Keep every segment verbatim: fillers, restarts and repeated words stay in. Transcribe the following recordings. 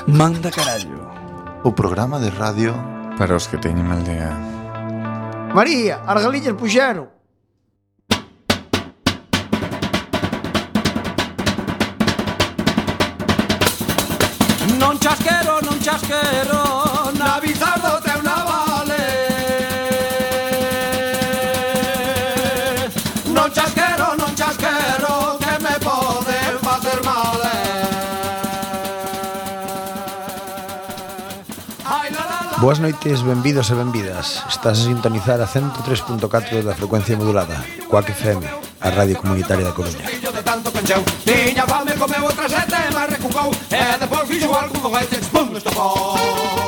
Manda carallo. O programa de radio para os que teñen mal día. María, as galiñas puxeron. Non chasquero, non chasquero, na bizardo teu navale. Non chasquero, non chasquero, que me pode facer mal. Boas noites, benvidos e benvidas. Estás a sintonizar a ciento tres punto catro da frecuencia modulada Cuac F M, a radio comunitaria da Coruña. Tiña fame, comeu outra sete, mas recucou, e depois fixo algún foguete, pum, estopou.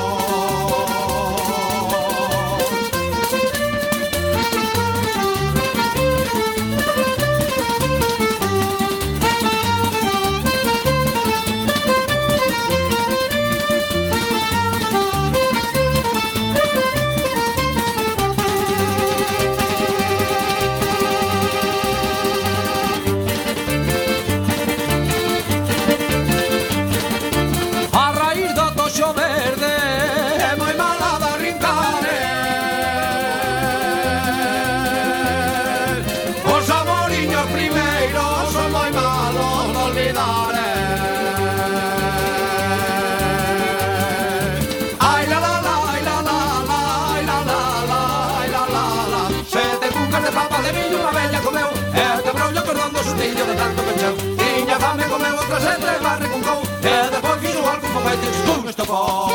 Tiña fame, comeu outra sete, mas recucou, e depois fixo algún foguete, pum, estopou.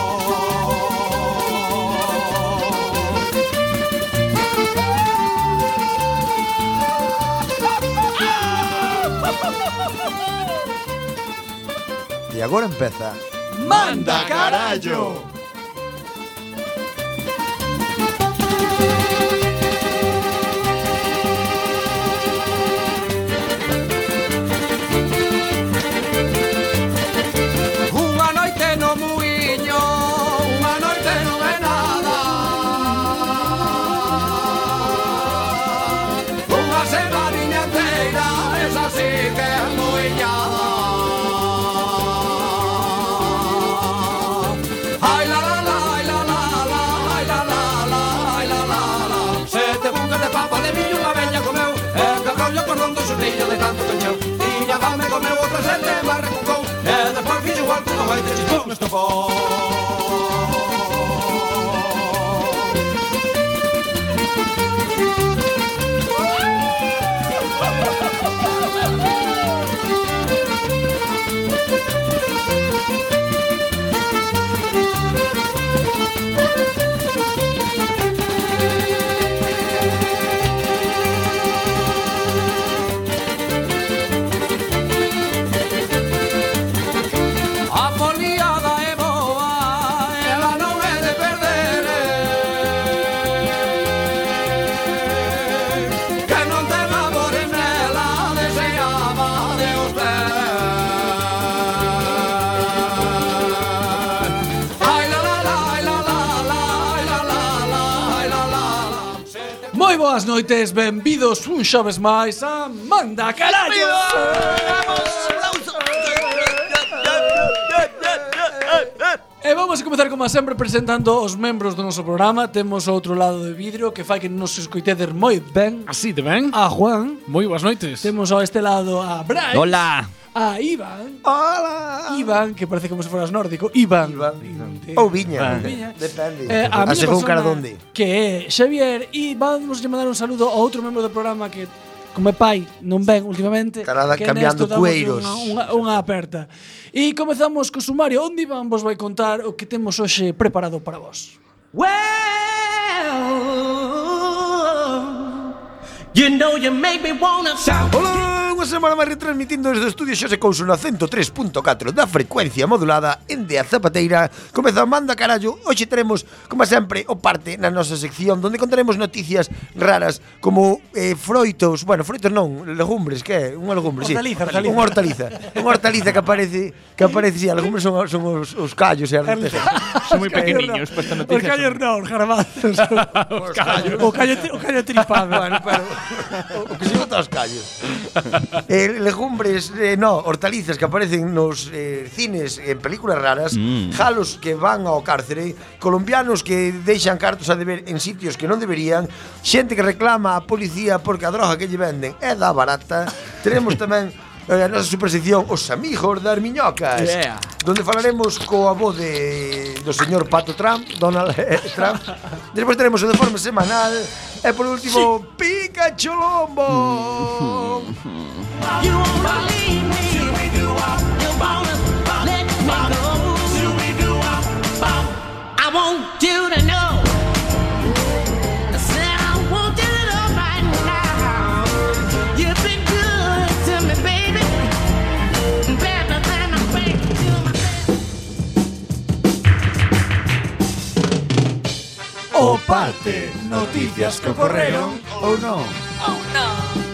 E agora empeza Manda carallo. De tanto canchão. Tiña fame, comeu outra sete, mas recucou, e depois fixo igual que un foguete, pum, estopou. Boas noites, benvidos un xoves máis a Manda Carallo. E vamos a comezar como sempre presentando os membros do noso programa. Temos o outro lado de vidro que fai que nos escoitedes moi ben. Así de ben. A Juan. Moi boas noites. Temos ao este lado a Bryce. Hola. A Iván. Hola. Iván, que parece como se foras nórdico. Iván. Iván. Ou Viña. Viña. Depende. Eh, a a según cara persona donde. que é Xavier. E vamos a mandar un saludo ao outro membro do programa que, como é pai, non ven últimamente. Carada que cambiando nesto damos cueiros. Unha, unha, unha aperta. E comezamos co sumario onde Iván vos vai contar o que temos hoxe preparado para vos. Well, you know you make me wanna shout. Hola, unha semana máis retransmitindo desde o estudio Xose Couso na ciento tres punto catro da frecuencia modulada en de a Zapateira. Comeza Manda Carallo. Hoxe teremos, como sempre, o parte na nosa sección onde contaremos noticias raras como eh, froitos, bueno, froitos non, legumbres, que é? Unha legumbre, si. Hortaliza, hortaliza. Unha hortaliza. Unha hortaliza que aparece, que aparece, si, as legumbres son, son os, os callos e as lentejas. Son moi pequeniños para esta Os noticia. callos non, os garbanzos. Os callos. O callo, o callo tripado. Bueno, pero o, o que se bota os callos. eh, legumbres, eh, no, hortalizas que aparecen nos eh, cines en películas raras, Mm. jalos que van ao cárcere, colombianos que deixan cartos a deber en sitios que non deberían, xente que reclama a policía porque a droga que lle venden é da barata. Tenemos tamén a nosa supersección Os Amigos das Miñocas, Yeah. donde falaremos coa voz de do señor Pato Trump, Donald eh, Trump. Despois teremos o Deforme Semanal e por último Pikachu Lombo. You wanna leave me, you wanna let me go. I want you to know. I said I want you to know right now. You've been good to me, baby, better than I'm back to myself. O parte, noticias que ocorreron ou non. Oh no.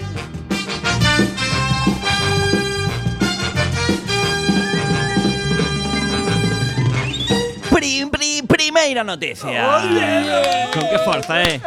Pri, pri, primeira noticia. Con que forza, eh?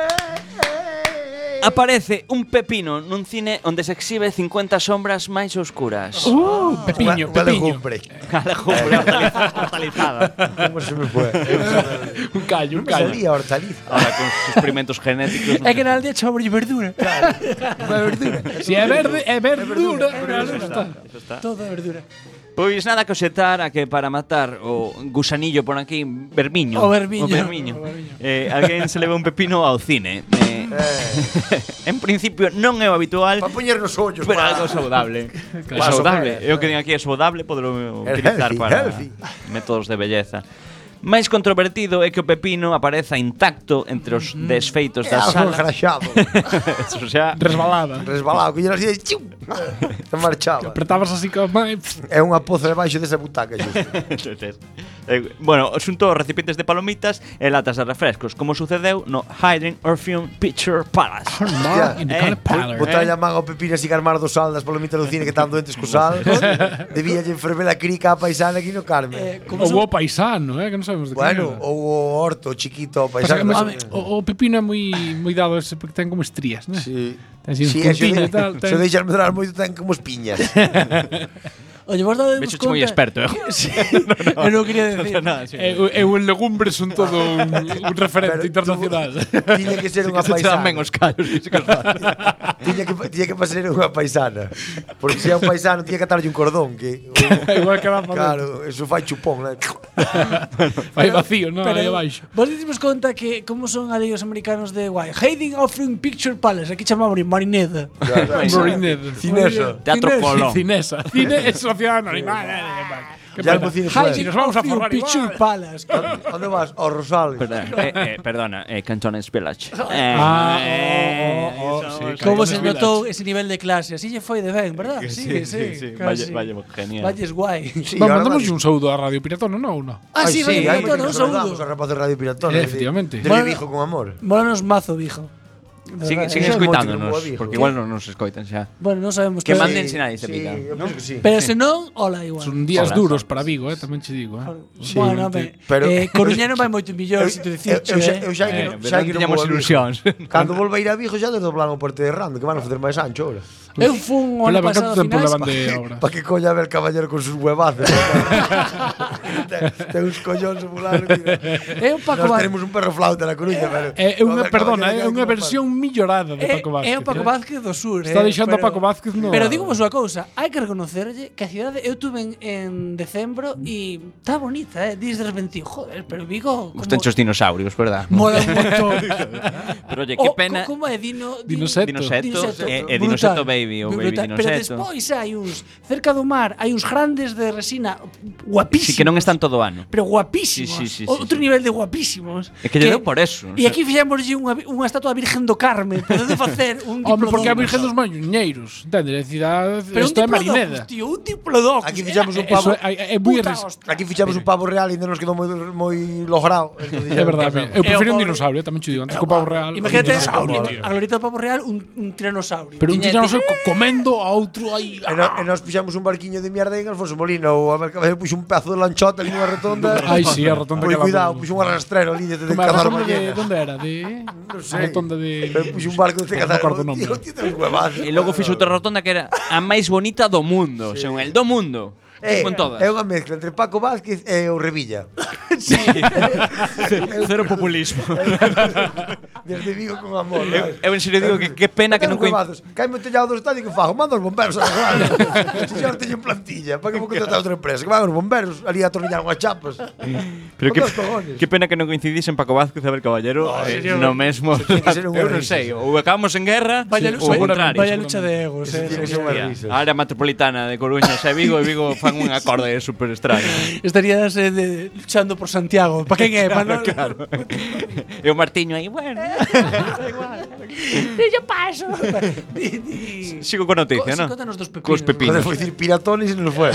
Aparece un pepino nun cine onde se exhibe cincuenta sombras máis oscuras. Uh, pepiño, Unha pepiño. legumbre. A legumbre hortaliza- hortalizada. Como se me fue? Un callo, un Me callo. salía hortaliza. Ahora con sus experimentos genéticos. É que na aldea chabre verdura. Unha verdura. Si é verde, é verdura. Eso está, eso está. Toda verdura. Pois nada que obxectar a que para matar o gusanillo por aquí, vermiño. O vermiño. O vermiño. O vermiño. Eh, alguén se leva un pepino ao cine. Eh, en principio non é o habitual, Para poñer nos ollos. pero pa- algo saudable. É Para saudable. somer. Eu que digo aquí é saudable, podelo É utilizar healthy, para healthy. métodos de belleza. Máis controvertido é que o pepino apareza intacto entre os desfeitos É da algo sala. engraxado. Eso xa, Resbalada. Resbalado, que lle así e chiu. Se marchaba. Apretabas así con máis. É unha poza debaixo desa butaca, xusto. Entonces, eh, bueno, xuntou recipientes de palomitas e latas de refrescos, como sucedeu no Hydrin Orpheum Picture Palace. Hostia. In the Eh, color parlor. Botalle a man ao pepino así que armar do sal das palomitas do cine que están doentes co sal. Debía lle enfermar a crica a paisana aquí no Carmen. Eh, como O son- bo paisano, eh, que non sabemos de que Bueno, era. ou o horto chiquito o Pasa que paisano. mes- o, o pepino é moi moi dado ese porque ten como estrías, né? Sí. Ten así uns Sí, puntiños eso e tal. de, ten- se deixas medrar moito ten como espiñas. Oye, vos dademos Vexo conta. moi experto, eh. Sí, eu non quería decir. No, sí. E, e o en legumbres son todo un, un referente Pero internacional. Tiña que ser unha Se te dan paisana. ben os callos, dice que os faz. Tiña que, tiña que pasar unha paisana. Porque se é un paisano, tiña que atarlle un cordón. Que, Igual que va para claro, eso fai chupón. Né? Vai vacío, non? Aí abaixo. Vos dicimos conta que como son ali os americanos de guai. Hiding Offering Picture Palace, aquí chamamos Marineda. Marineda. Cinesa. Teatro Cinesa. Colón. Cinesa. Cine é sociedad anónima. Que Ya pena. no cine Ay, si Hiding nos vamos a Offering forrar Picture igual. Palace. Onde vas? Ao Rosales. Perdona, eh, eh, perdona, eh, Cantones Village. Eh, Ah, eh, oh, oh, eso, sí, eso. Como Cantones se Village. notou ese nivel de clase. Así lle foi de ben, verdad? Sí, sí, sí. Vaya, vaya, genial. Valles guai. Sí, Vamos, ahora mandamos vale. un saúdo a Radio Piratón, non? Ou non? Ah, sí, sí, vai, hai vai, que un saludamos saúdo. a rapaz de Radio Piratón. Eh, efectivamente. Del Bueno. Vijo con amor. Mólanos mazo, bijo. Siguen, siguen Eso é moito escoitándonos, que mo dijo. porque igual non nos escoitan xa. Bueno, non sabemos Que que manden Sí, sinais de sí, vida. eu penso que sí. Pero se non, hola igual. Son días Hola. duros para Vigo, eh, tamén che digo, eh. Sí, Bueno, ben, pero- eh, Coruña non vai moito mellor, Eu- se te eu- dicirche, eu xa- eu eh. xa que Eh, non- xa non que non tiñamos vou a Vigo. ilusións. Cando volva a ir a Vigo xa desdoblamos o Porto de Rando, que van a facer máis ancho ahora. Eu fun o Pero ano levan pasado canto tempo finais. levan de obra. Para que coña ver caballero con sus huevazos. ten, ten uns collóns o fulano. mira. É un Paco Nós Vázquez. tenemos un perro flauta na Coruña, pero... É unha, Joder, perdona, caballero, é unha que versión millorada de É, Paco Vázquez. é o Paco eh. Vázquez do sur, Está eh, deixando a pero- Paco Vázquez no- Pero digo vos unha cousa, hai que reconocerlle que a cidade eu tuve en, en decembro e está bonita, eh, dis de repente, joder, pero Vigo como Os tenchos dinosaurios, verdad? mola un montón. Pero oye, que O, pena. co- Como é Dino Dinoseto. Dinoseto, e, e brutal, Dinoseto Baby ou Baby brutal. Pero Dinoseto. despois hai uns cerca do mar, hai uns grandes de resina guapísimos. Si que non están todo o ano. Pero guapísimos. Sí, sí, sí, Outro sí, sí. nivel de guapísimos. É que lle deu por eso, o E sea. aquí fixémoslle unha, unha estatua da Virgen do Carme. Podede facer un Home, porque a diplodocus. Virgen dos Mañuñeiros, entende? A cidade, Pero un isto é diplodocus, Marineda. tío, un diplodocus. Aquí fixamos un Era- pavo. Eso é, é moi Puta res- hostia. Aquí fichamos un pavo real e ainda nos quedou moi, moi logrado. Entonces, É verdade, eu É o prefiro un pobre- dinosaurio, tamén che digo, antes que o pavo real. Imagínate un dinosaurio, a, tío. a glorieta do pavo real un, un tiranosaurio. Pero un Tiña- tiranosaurio co- comendo a outro aí. E, no, e nos fixamos un barquiño de mierda en Alfonso Molina ou a ver caballero puxo un pedazo de lanchota ali nunha rotonda. Ai, sí, a rotonda Moi que va cuidado, por- puxo unha rastrero ali de, de Como a cazar rotonda de, ballenas. onde era? De Non a sei. rotonda de Pero puxo un barco de cazar. acordo o nome. Tío, tío, ten huevazos. E logo fixo outra rotonda que era a máis bonita do mundo, según el do mundo. Eh, Con todas. é unha mezcla entre Paco Vázquez e o Revilla. Cero populismo. Desde Vigo con amor. Eu, eu en serio digo que que pena que non coin... Caime o tellado do estadio que fago, mando os bomberos a arreglar. Se xa teño en plantilla, para que vou contratar outra empresa, que van os bomberos ali a atornillar unhas chapas. Pero que, Con dos cojones. que pena que non coincidisen Paco Vázquez e Abel Caballero No, eh, sería- no mesmo. tiene que ser unha Eu non risa, sei, sí. ou acabamos en guerra Vaya, ou o contrario. vaya lucha de egos, Eso tiene que eh. ser unha Hostia, risa. a área metropolitana de Coruña e Vigo e Vigo fan un acorde super extraño. Estarías eh, de, luchando por Santiago. ¿Para quen é? Para Claro. E o Martiño aí, bueno. Yo paso. Di, di. Sigo con noticia, Co- sí, ¿no? contanos dos pepinos. Cos pepinos. Joder, foi dicir piratones e non foi.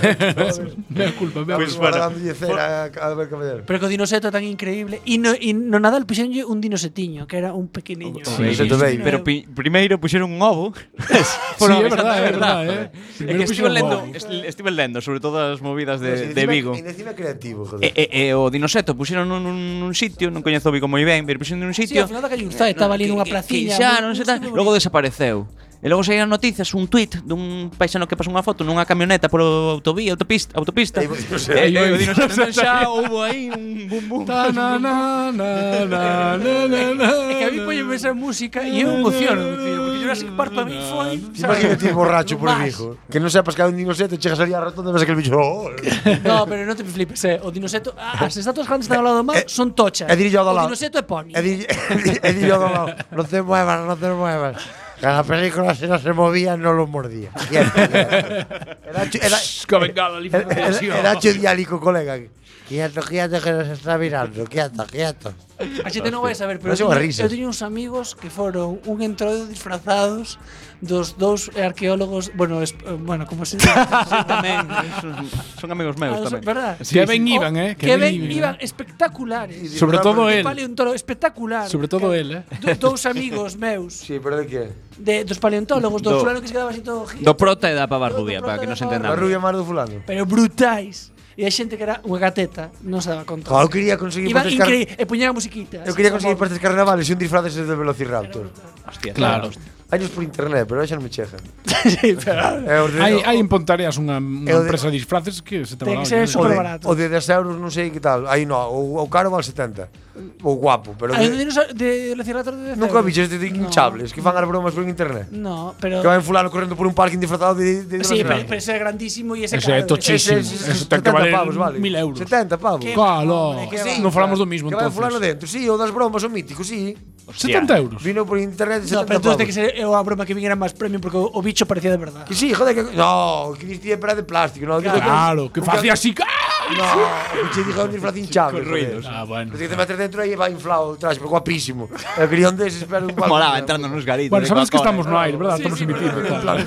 Mea culpa, mea Pues culpa. bueno. Guardándolle cera a ver Caballero. Pero co dinoseto tan increíble. E no, e no Nadal puxeronlle un dinosetiño, que era un pequeniño. Sí, Dinoseto Baby. Pero pi, primeiro puxeron un ovo. Sí, é verdade, é verdade, eh. É Primeiro que estive puxeron lendo, ovo. est- estive lendo sobre todas as movidas Pero de, si de encima- Vigo. E encima creativo, E, joder. e, e o dinoseto puxeron nun, nun sitio, non coñezo Vigo moi ben, pero puxeron nun Sí, sitio. ao final da calle Urtá, estaba ali nunha placiña. Que xa, moi- non sei moi tal, bonito. logo desapareceu. E logo saían noticias, un tuit dun paisano que pasou unha foto nunha camioneta polo autovía, autopista, autopista. Aí, o sea, E, e aí, o dinoseto entón xa houbo aí un bum bum. Ta na na na na na na na. É que a mí poñeme esa música e eu emociono, tío, porque Jurassic Park para mí foi, Imagínate ir borracho por Más. Vigo. Que non sepas que hai un dinoseto, chegas ali a rotonda e ves aquel bicho. Oh, No, pero non te flipes, eh. O dinoseto, ah, as estatuas grandes están ao lado do mar, Eh, son tochas. é dirillo ao do O lado. dinoseto é pony. E di- e di yo, no, no te muevas, no te muevas. Que la película si no se movía, no lo mordía. Quieto, quieto. Era chu- era- Que vengada ali. era- era- Era chudiálico, colega. Quieto, quieto, que nos está mirando. Quieto, quieto. A xente non vai saber, pero Non eu son as teño, risas. eu teño uns amigos que foron un entroido disfrazados dos dous arqueólogos, bueno, es, eh, bueno, como se dice, Tamén, son, son amigos meus Ah, tamén. verdad? Que ben iban, eh. Que ben iban espectaculares. Sobre todo De él. paleontólogo espectacular. Sobre todo él, eh. Do, dous amigos meus Sí, pero de qué? de dos paleontólogos, do, Do- fulano que se quedaba así todo Do prota e da pava Do- do rubia, prota para que e nos da pava La entendamos. rubia más do fulano. pero brutais. E hai xente que era unha gateta, non se daba conta. Jo, eu quería conseguir Iba para estes car- increíble, e poñían a musiquita. Eu quería conseguir para estes carnavales un disfraz ese de Velociraptor. Hostia, Claro. Hai nos por internet, pero xa non me chegan. Sí, pero É o de- Hai, hai o- en Pontareas unha, unha Eu de- empresa de disfraces que se Ten trabalha. que ser eh. o super de- barato. O de dez euros non sei que tal. Aí no, o, o caro vale setenta. O guapo, pero Hai un de, dinosaurio de Velociraptor de dez nunca euros. bichos de hinchables que fan as bromas por internet. No, pero Que va en fulano correndo por un parking disfrazado de, de Sí, pero, Velociraptor. pero ese é grandísimo e ese Ese é caro. tochísimo. Ese- Eso ese- ten que setenta valer pavos, vale. mil euros. setenta pavos. Qué Claro, hombre, que non falamos do mismo Que vai entonces. fulano dentro, sí, o das bromas, o mítico, sí. setenta euros. Vino por internet de No, setenta pero entonces pavos. ten que ser é unha broma que viniera máis premium porque o, o bicho parecía de verdad. Que sí, joder, que no, que vistía para de plástico, no. Claro, que facía así. No, o que che dijo un disfraz hinchable. Con ruidos. Ah, bueno. Porque te metes dentro aí e va inflado o traxe, pero guapísimo. Eu quería un deses, pero un guapo. Molaba entrando nos garitos. Bueno, de sabes que Coca-Cola. estamos no aire, verdad? Estamos emitindo.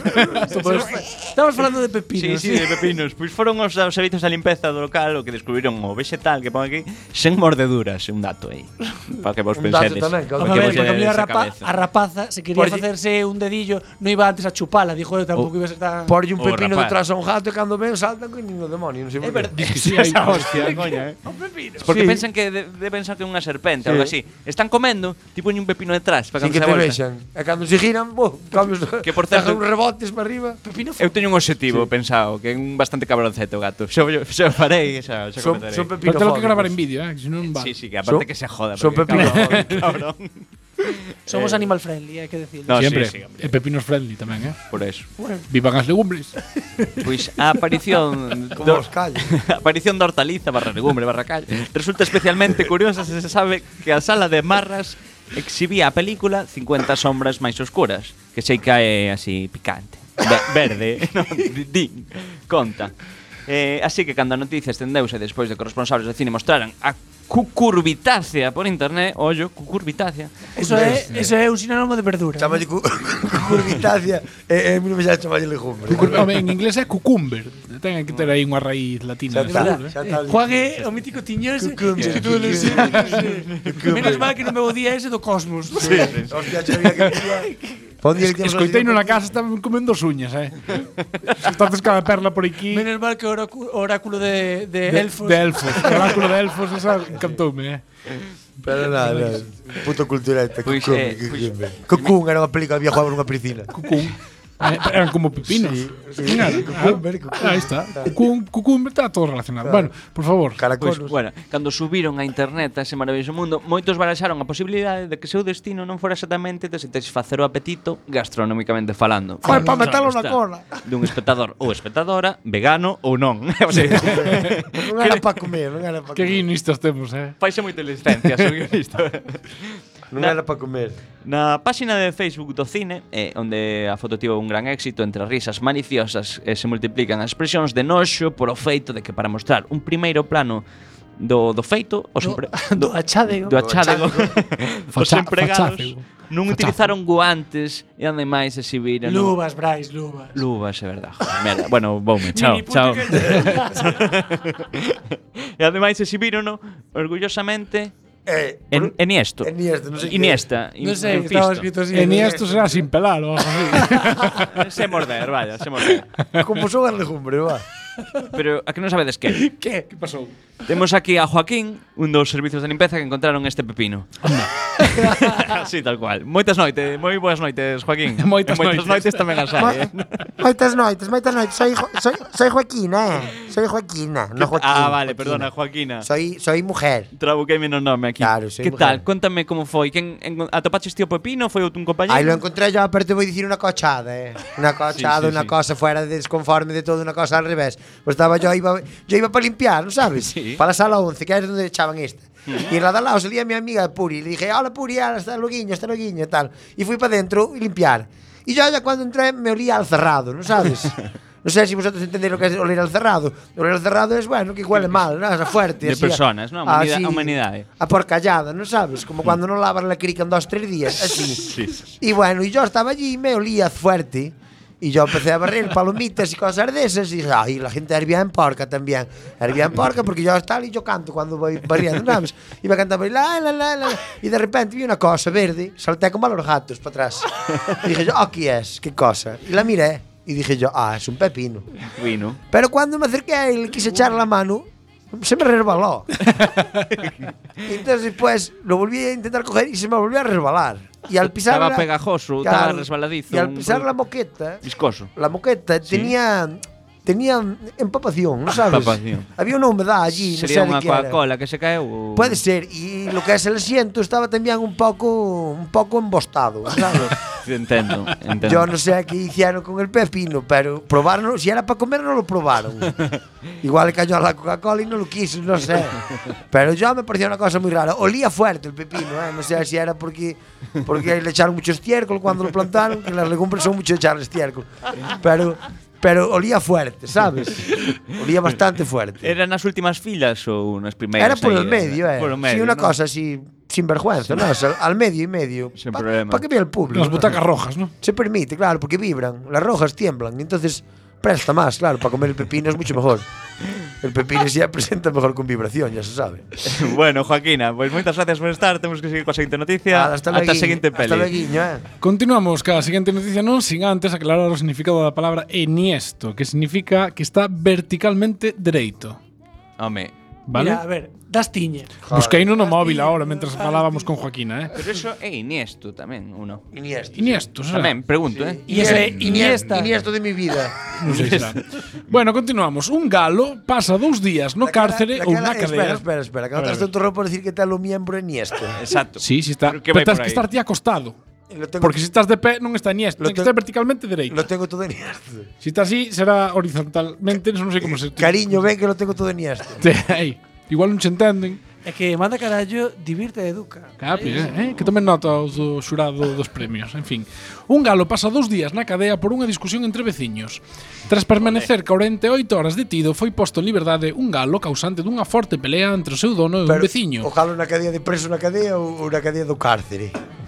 Estamos falando de pepinos. Sí, sí, de pepinos. Pois foron os, os servizos de limpeza do local o que descubriron o vegetal que pon aquí sen mordeduras, un dato aí. Para que vos Un dato pensedes. tamén, que Vamos Porque a ver, vos porque a mí a, llededes a rapa, cabeza. a rapaza, se quería Porlle- facerse un dedillo, non iba antes a chupala, dijo eu, tampouco iba a ser tan... Porlle un O pepino rapaz. detrás a un gato e cando ven saltan con ningún demonio, non sei por É qué. verdade. Sí, hai- Esa hostia, coña, eh. Porque Sí. pensan que de, de pensar que é unha serpente, Sí. algo así. Están comendo, tipo un pepino detrás para Sin cando que se te volta. vexan. E cando se giran, bo, cambios, Que, por certo- dejan uns rebotes para arriba. Pepino Eu teño un objetivo pensado, que é un bastante cabroncete o gato. Xa, o- xa o farei, xa, xa Son, comentarei. son Pero pepino tengo que gravar en vídeo, eh, que senón va. Sí, sí, que aparte Son- que se joda. son porque, pepino cabrón, cabrón. Somos animal friendly, hai que decirlo. No, Siempre. sí, sí, hombre. E pepinos friendly tamén, eh. Por eso. Vivan as legumbres. Pois a aparición Como os callos. a aparición da hortaliza barra legumbre barra calle resulta especialmente curiosa se se sabe que a sala de Marras exhibía a película cincuenta sombras máis oscuras, que sei que é así picante. Ve- verde, no, di, di, conta. Eh, así que cando a noticia estendeuse despois de que os responsables de cine mostraran a cucurbitácea por internet, ollo, cucurbitácea. Eso é, eso é un sinónimo de verdura. Chamalle cu- curvitacia e e mi non me xa chamalle legumbre. Home, en inglés é cucumber. Ten que ter aí unha raíz latina. Xa está, seguro, eh. xa está. Juan é o mítico tiño ese. Cucumber. que tú le Cucumber. Menos mal que non me o día ese do Cosmos. Hostia, xa había que decía Pa un día que temos Escoitei así- na casa, estaban comendo as uñas, eh. Entonces cada perla por aquí. Menos mal que o oráculo, oráculo de, de, De, elfos. de elfos. O oráculo de elfos, esa encantoume, eh. Pero nada, nada. Puto cultureta. Pois, Cocoon, eh, Cocoon era unha película que había jugado nunha piscina. Cucún. Eh, eran como pepinos. Sí, sí. Claro, Cucún, ah, ver, cucún. Ahí está. Cucún, cucún, está todo relacionado. Bueno, por favor. Pois, Caracolos. bueno, cando subiron a internet a ese maravilloso mundo, moitos baraxaron a posibilidade de que seu destino non fora exactamente de satisfacer o apetito gastronómicamente falando. Foi pa metalo Claro na está. cola. Dun espectador ou espectadora, vegano ou non. O sea, Non era pa comer, non era pa Que comer. guionistas temos, eh. faise moito licencia, son guionista. Non era pa comer. Na páxina de Facebook do cine, eh, onde a foto tivo un gran éxito entre risas maliciosas e se multiplican as expresións de noxo por o feito de que para mostrar un primeiro plano do, do feito, os Do- empre- do achádego. do achádego, os Facha- empregados fachácego. non Fachácego. utilizaron guantes e ademais exhibiron Luvas, Brais, luvas. Luvas, é verdade. Joder, merda. Bueno, voume, chao, Mini puto chao. que- E ademais exhibiron orgullosamente Eh, en, Eniesto. Iniesta, non sei que- Iniesta. Non sei, Infisto. estaba escrito así. E ni esto será sin pelar o algo así. Se morder, vaya, se morder. Como son as legumbres, va. Pero a que non sabedes que? Que? Que pasou? Temos aquí a Joaquín, un dos servizos de limpieza que encontraron este pepino. Así, tal cual. Moitas noites, moi boas noites, Joaquín. Moitas E moitas noites. noites tamén as hai, eh? Moitas noites, moitas noites. Soy, Jo- soy, soy Joaquina, eh. Soy Joaquina, no Joaquín. Ah, vale, Joaquina. perdona, Joaquina. Soy, soy mujer. Trabuqueime no nome aquí. Claro, soy Que mujer. tal? Contame como foi. Quen en, atopaches tío Pepino? Foi un compañeiro? Ahí lo encontré yo, pero te voy a decir una cochada, eh. Una cochada, Sí, sí, una sí. cosa fuera de desconforme de todo, una cosa al revés. Pues estaba yo, iba, yo iba para limpiar, ¿no sabes? Sí. Para la sala once, que es donde echaban esta. Y en la de al lado salía mi amiga Puri. Y le dije, hola Puri, ahora está el loguiño, está el loguiño, tal. Y fui para adentro y limpiar. Y yo ya cuando entré me olía al cerrado, ¿no sabes? No sé si vosotros entendéis lo que es oler al cerrado. Oler al cerrado es, bueno, que huele mal, ¿no? Es fuerte. De así, personas, ¿no? Humanidad- así, humanidade. A porcallada, ¿no sabes? Como cuando no lavas la crica en dos, tres días, así. Y bueno, y yo estaba allí y me olía fuerte. Y yo empecé a barrer palomitas y cosas de esas. Y dije, ay, la gente hervía en porca también. Hervía en porca porque yo tal y yo canto cuando voy barriendo, ¿sabes? Iba cantando la, la, la, la. Y de repente vi una cosa verde. Salté como a los gatos para atrás. Y dije yo, oh, ¿qué es? ¿Qué cosa? Y la miré. Y dije yo, ah, es un pepino. Vino. Pero cuando me acerqué y le quise echar la mano, se me resbaló. Y entonces, pues, lo volví a intentar coger y se me volvió a resbalar. Y al pisar Estaba la- pegajoso, estaba resbaladizo, Y al un pisar producto la moqueta, Viscoso. la moqueta tenía tenía empapación, ¿no sabes? Empapación. Había una humedad allí, Sería no sé unha de qué era. Coca-Cola que se caeu? ou- Puede ser, y lo que es el asiento estaba también un poco un poco embostado, ¿sabes? Entendo, entendo. Yo no sé qué hicieron con el pepino, pero probaron, si era para comer no lo probaron. Igual le cayó a la Coca-Cola y no lo quiso, no sé. Pero yo me pareció una cosa muy rara. Olía fuerte el pepino, ¿eh? No sé si era porque, porque le echaron mucho estiércol cuando lo plantaron, que las legumbres son mucho de echarle estiércol. Pero, pero olía fuerte, ¿sabes? Olía bastante fuerte. Era nas últimas filas ou nas primeiras? Era por aí, el medio, eh. Por o medio, Sí, una ¿no? cosa así, sin vergüenza, ¿no? O sea, al medio y medio. Sin Pa- problema. Para que vea el público. Las butacas rojas, ¿no? Se permite, claro, porque vibran. Las rojas tiemblan. Y entonces presta más, claro. Para comer el pepino es mucho mejor. El pepino ya presenta mejor con vibración, ya se sabe. Bueno, Joaquina, pois moitas gracias por estar. Temos que seguir coa seguinte noticia. Ala, hasta Ata a lueguiño, seguinte peli. Hasta lueguiño, eh. Continuamos ca seguinte noticia, non sin antes aclarar o significado da palabra eniesto, que significa que está verticalmente dereito. Home, Vale? Mira, a ver, das tiña. Busquei no móvil ahora mentras falábamos con Joaquina, eh. pero eso é Iniesto tamén, ou non? Iniesta. Iniesto, será? Tamén, pregunto, eh? Y ese Iniesta. Iniesta de mi vida. Non sei será. Bueno, continuamos. Un galo pasa dous días no cárcere ou na Espera, cadea. espera, espera. Que A ver, no a te ver. torro por decir que tal o miembro Iniesta. Exacto. Sí, sí está. Pero que Pero vai tens por que aí. estar ti acostado. Lo tengo, Porque se estás de pé non está eniesto, Lo ten que tengo- estar verticalmente dereito. lo tengo todo Iniesta. Si está así, será horizontalmente, non sei como se... Cariño, ven que lo tengo todo Iniesta. Ei, igual non se entenden. É que manda carallo, divirte e educa. Capi, eh? Que tomen nota os do xurado dos premios. En fin, un galo pasa dous días na cadea por unha discusión entre veciños. Tras permanecer corenta e oito horas detido, foi posto en liberdade un galo causante dunha forte pelea entre o seu dono e un veciño. Ojalá una cadea de preso na cadea ou una cadea do cárcere.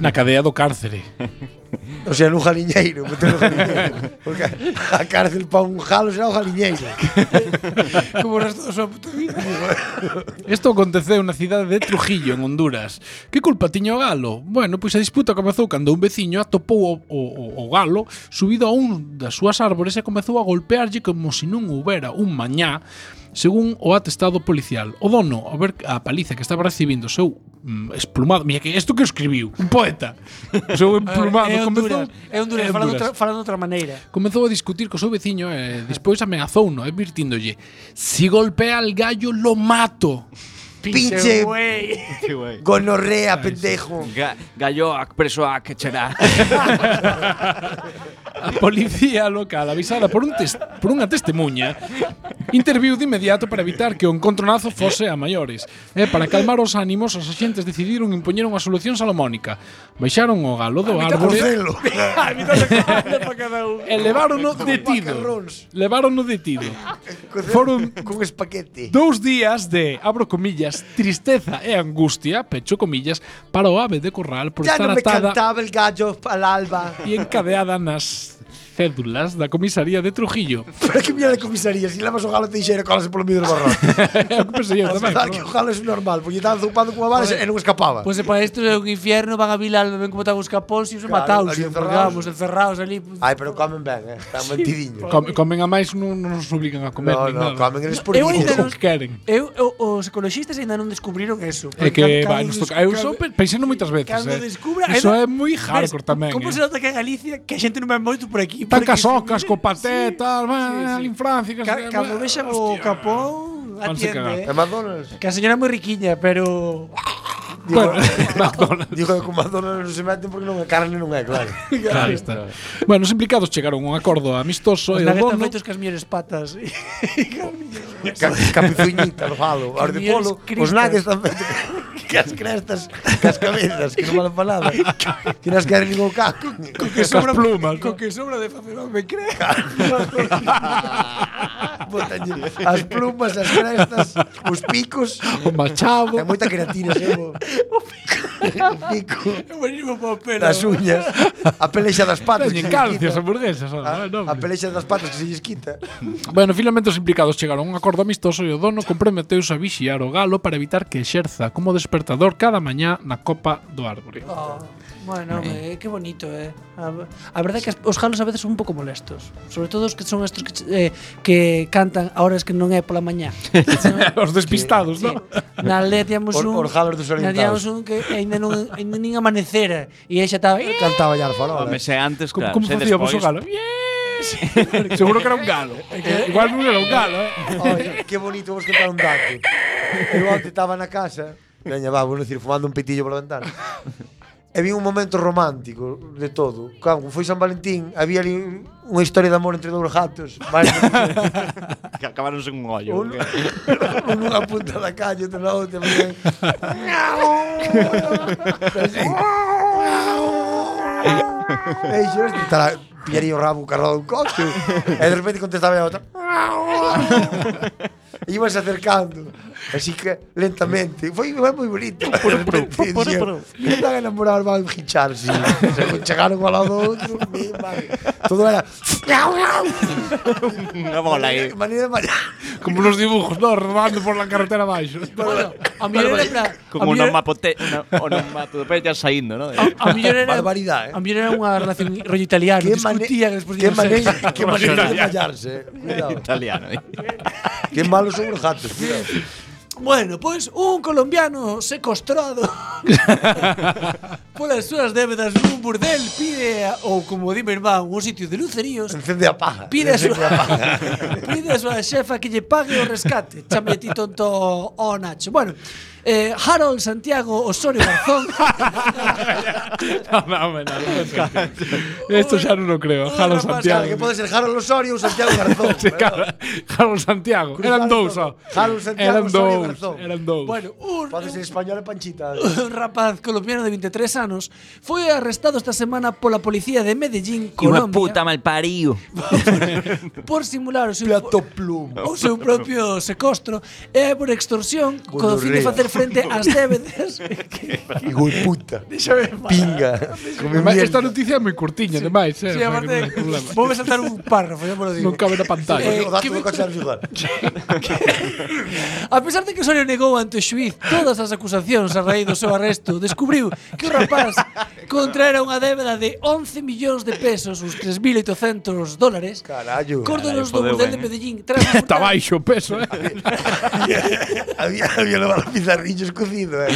Na cadea do cárcere. O sea, nun jaliñeiro, metelo no jaliñeiro. Porque a cárcel para un jalo será o jaliñeiro. Como o resto da súa puta vida. Isto aconteceu na cidade de Trujillo, en Honduras. Que culpa tiña o galo? Bueno, pois a disputa comezou cando un veciño atopou o, o, o galo subido a un das súas árbores e comezou a golpearlle como se non houbera un mañá, según o atestado policial. O dono, ao ver a paliza que estaba recibindo o seu mm, esplumado, mira que isto que escribiu, un poeta. O seu emplumado É comezou, Honduras, é Honduras, é falando Honduras. outra, falando outra maneira. Comezou a discutir co seu veciño e despois ameazouno, advirtíndolle: "Si golpea al gallo, lo mato." Pinche güey. gonorrea, pendejo. Ga Galloac, presoac, cherá. A policía local, avisada por, un tes por unha testemunha, interviu de inmediato para evitar que o encontronazo fose a maiores. E para calmar os ánimos, os axentes decidiron impoñer unha solución salomónica. Baixaron o galo do árbore Celo. e levárono detido. macarróns. Levárono detido. Foron Con espaguete. dous días de, abro comillas, tristeza e angustia, pecho comillas, para o ave de corral por Ya estar non me atada cantaba el gallo al alba. e encadeada nas cédulas da comisaría de Trujillo. Para que mira de comisaría, si levas o galo teixeira colase polo medio do barro. É o que pensei eu A tamén. verdade que o galo é normal, porque estaba zupando cunha vara e non escapaba. Pois pues, para isto é un infierno, van a Bilal, ven como están os capóns e os Claro, mataos, ali porque encerrados. vamos, encerrados ali. Pues, Ai, pero comen ben, eh. Están mentidiños. Come, comen a máis, non, non nos obligan a comer No, nin no, nada. comen eles por Eu O ainda que queren. Eu, eu, os ecologistas ainda non descubriron eso. É Porque que, cando vai, nos toca. descu- Eu só pe- pensei moitas veces, Cando eh. descubra, Eso é ainda- moi ves, hardcore tamén, Como eh. se nota que en Galicia que a xente non vai moito por aquí. Tan porque casocas, se- co paté, Sí. tal, Sí, va, sí. en Francia, que Ca, se- cando vexan o capón, Vanse cagar. atiende. E McDonald's. Que a señora é moi riquiña, pero Digo, Bueno, McDonald's. digo que con McDonald's non se meten porque non é carne non é, claro. Claro está. Bueno, os implicados chegaron a un acordo amistoso os e o naguetas dono feitos cas mellores patas. Ca Capizuñita do galo, os de polo, os nagues están feitos que as crestas, que as cabezas, que non vale para nada. Que non as queren nin o caco. Con que sobra plumas, con que sobra de facer me cree. Botalle as plumas, as crestas, os picos. o machado. Ten moita queratina, xe, o o pico, É buenísimo papel. das uñas, a pelexa das patas. que Teñen se lles calcio as quita. hamburguesas, A, ah, no, a pelexa das patas que se lles quita. Bueno, finalmente os implicados chegaron a un acordo amistoso e o dono comprometeuse a vixiar o galo para evitar que exerza como despertador cada mañá na copa do árbore. Oh, bueno, eh. que bonito, eh. A, a verdade é que os galos a veces son un pouco molestos. Sobre todo os que son estos que, eh, que cantan a horas que non é pola mañá. Os despistados, Sí. non? Na aldea tiamos Os- un os galos desorientados. Na tiamos un que aínda non aínda nin amanecera e aí xa estaba Cantaba ya al farol. Home, se antes, Como, claro, como se facía vos o despois- galo? Yes! Seguro que era un galo. Igual non era un galo, eh? Oye, que bonito, vos contar un dato. Eu onte estaba na casa, veña, va, vou dicir, fumando un pitillo pola ventana. E vi un momento romántico de todo. Cando foi San Valentín, había ali unha historia de amor entre dous gatos. Vale, Que acabaron sen un ollo. un, un nunha punta da calle, outro na outra. E xo, este estará, pillaría o rabo cargado dun coche. E de repente contestaba a outra. E ibas acercando, así que lentamente. Foi moi bonito. De repente, dixía, están enamorados, van a hincharse. Se chegaron ao lado do outro. mi madre. Todo era... Unha bola aí. Manera de mallar. Como nos dibujos, no, rodando por la carretera abaixo. Bueno, a mellor era pra, Con a un mellor- onomapote, una onomatopeya saindo, ¿no? a, a mellor era Barbaridade, eh. A mellor era unha relación rollo italiano, Qué mane- discutían despois qué de manera, qué manera de mallarse. eh. Cuidado. Italiano. eh. Qué malos son os gatos. Cuidado. Bueno, pois un colombiano secostrado polas súas débedas nun burdel pide, a, ou como di meu irmán, un sitio de luceríos, Encende a paja. pide a súa, Encende a paja. pide a súa xefa que lle pague o rescate. Chame ti tonto o Nacho. Bueno, eh, Harold Santiago Osorio Garzón. No, no, no, no. Esto xa non o creo. Jalo rapaz, Santiago. Que pode ser Harold Osorio ou Santiago Garzón. Sí, claro. Jalo Santiago. Eran dous, ó. Harold Santiago Eran Osorio dous. Garzón. Eran dous. Bueno, un, Pode ser español e Panchita. un rapaz colombiano de veintitrés anos anos, foi arrestado esta semana pola policía de Medellín, Hijo de Colombia, puta malparido. por simular o seu, Plato plum. o seu propio secuestro e por extorsión co fin de Gonorrea. facer frente ás débedas. Hijo de puta. Déxame falar. Pinga. Come Ademais, mierda. esta noticia é moi curtiña, ademais, eh. Sí, o sea, que aparte, non hai problema. voume saltar un párrafo, xa me lo digo. Non cabe na pantalla. Eh, O dato que do me- coche de ayudar. A pesar de que Osorio negou ante o xuiz todas as acusacións a raíz do seu arresto, descubriu que o rapaz contraera unha débeda de once millóns de pesos, uns tres mil oitocentos dólares, Carallo. córdonos do fodeu burdel de ben, eh. Medellín tras Está furtar- baixo o peso, eh. Había, había levado pizarrillos cocidos, eh.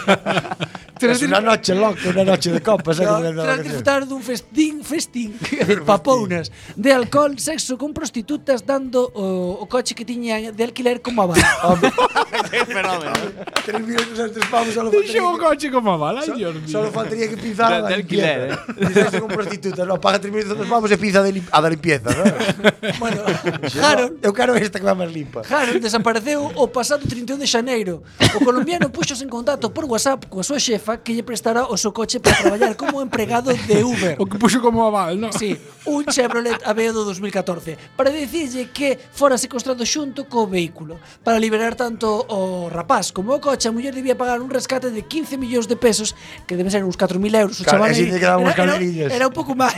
Tras Es una noche loca, una noche de copas, eh. No, como le daba tras que ser. disfrutar dun festín, festín de papounas, de alcohol, sexo con prostitutas, dando o, o coche que tiñan de alquiler como aval. Qué fenómeno. Tres mil ochocientos pavos solo Dixo faltaría o que- coche como a bala, ai, Dios mío. Solo faltaría que pizara De- da de alquiler, limpieza. Dices con prostitutas, no, paga tres mil ochocientos pavos e pizza de lim- a da limpieza, ¿no? Bueno, Harold Eu quero esta que va máis limpa. Harold desapareceu o pasado trinta e un de xaneiro. O colombiano puxose en contacto por WhatsApp coa súa xefa que lle prestará o seu coche para traballar como empregado de Uber. O que puxo como aval, non? Sí, un Chevrolet Aveo do dos mil catorce para dicirlle que fora secuestrado xunto co vehículo. Para liberar tanto o rapaz como o coche, a muller debía pagar un rescate de quince millóns de pesos, que deben ser uns catro mil euros. O Claro, chaval ese aí- lle quedaban uns era, era, calderillos. era un pouco máis.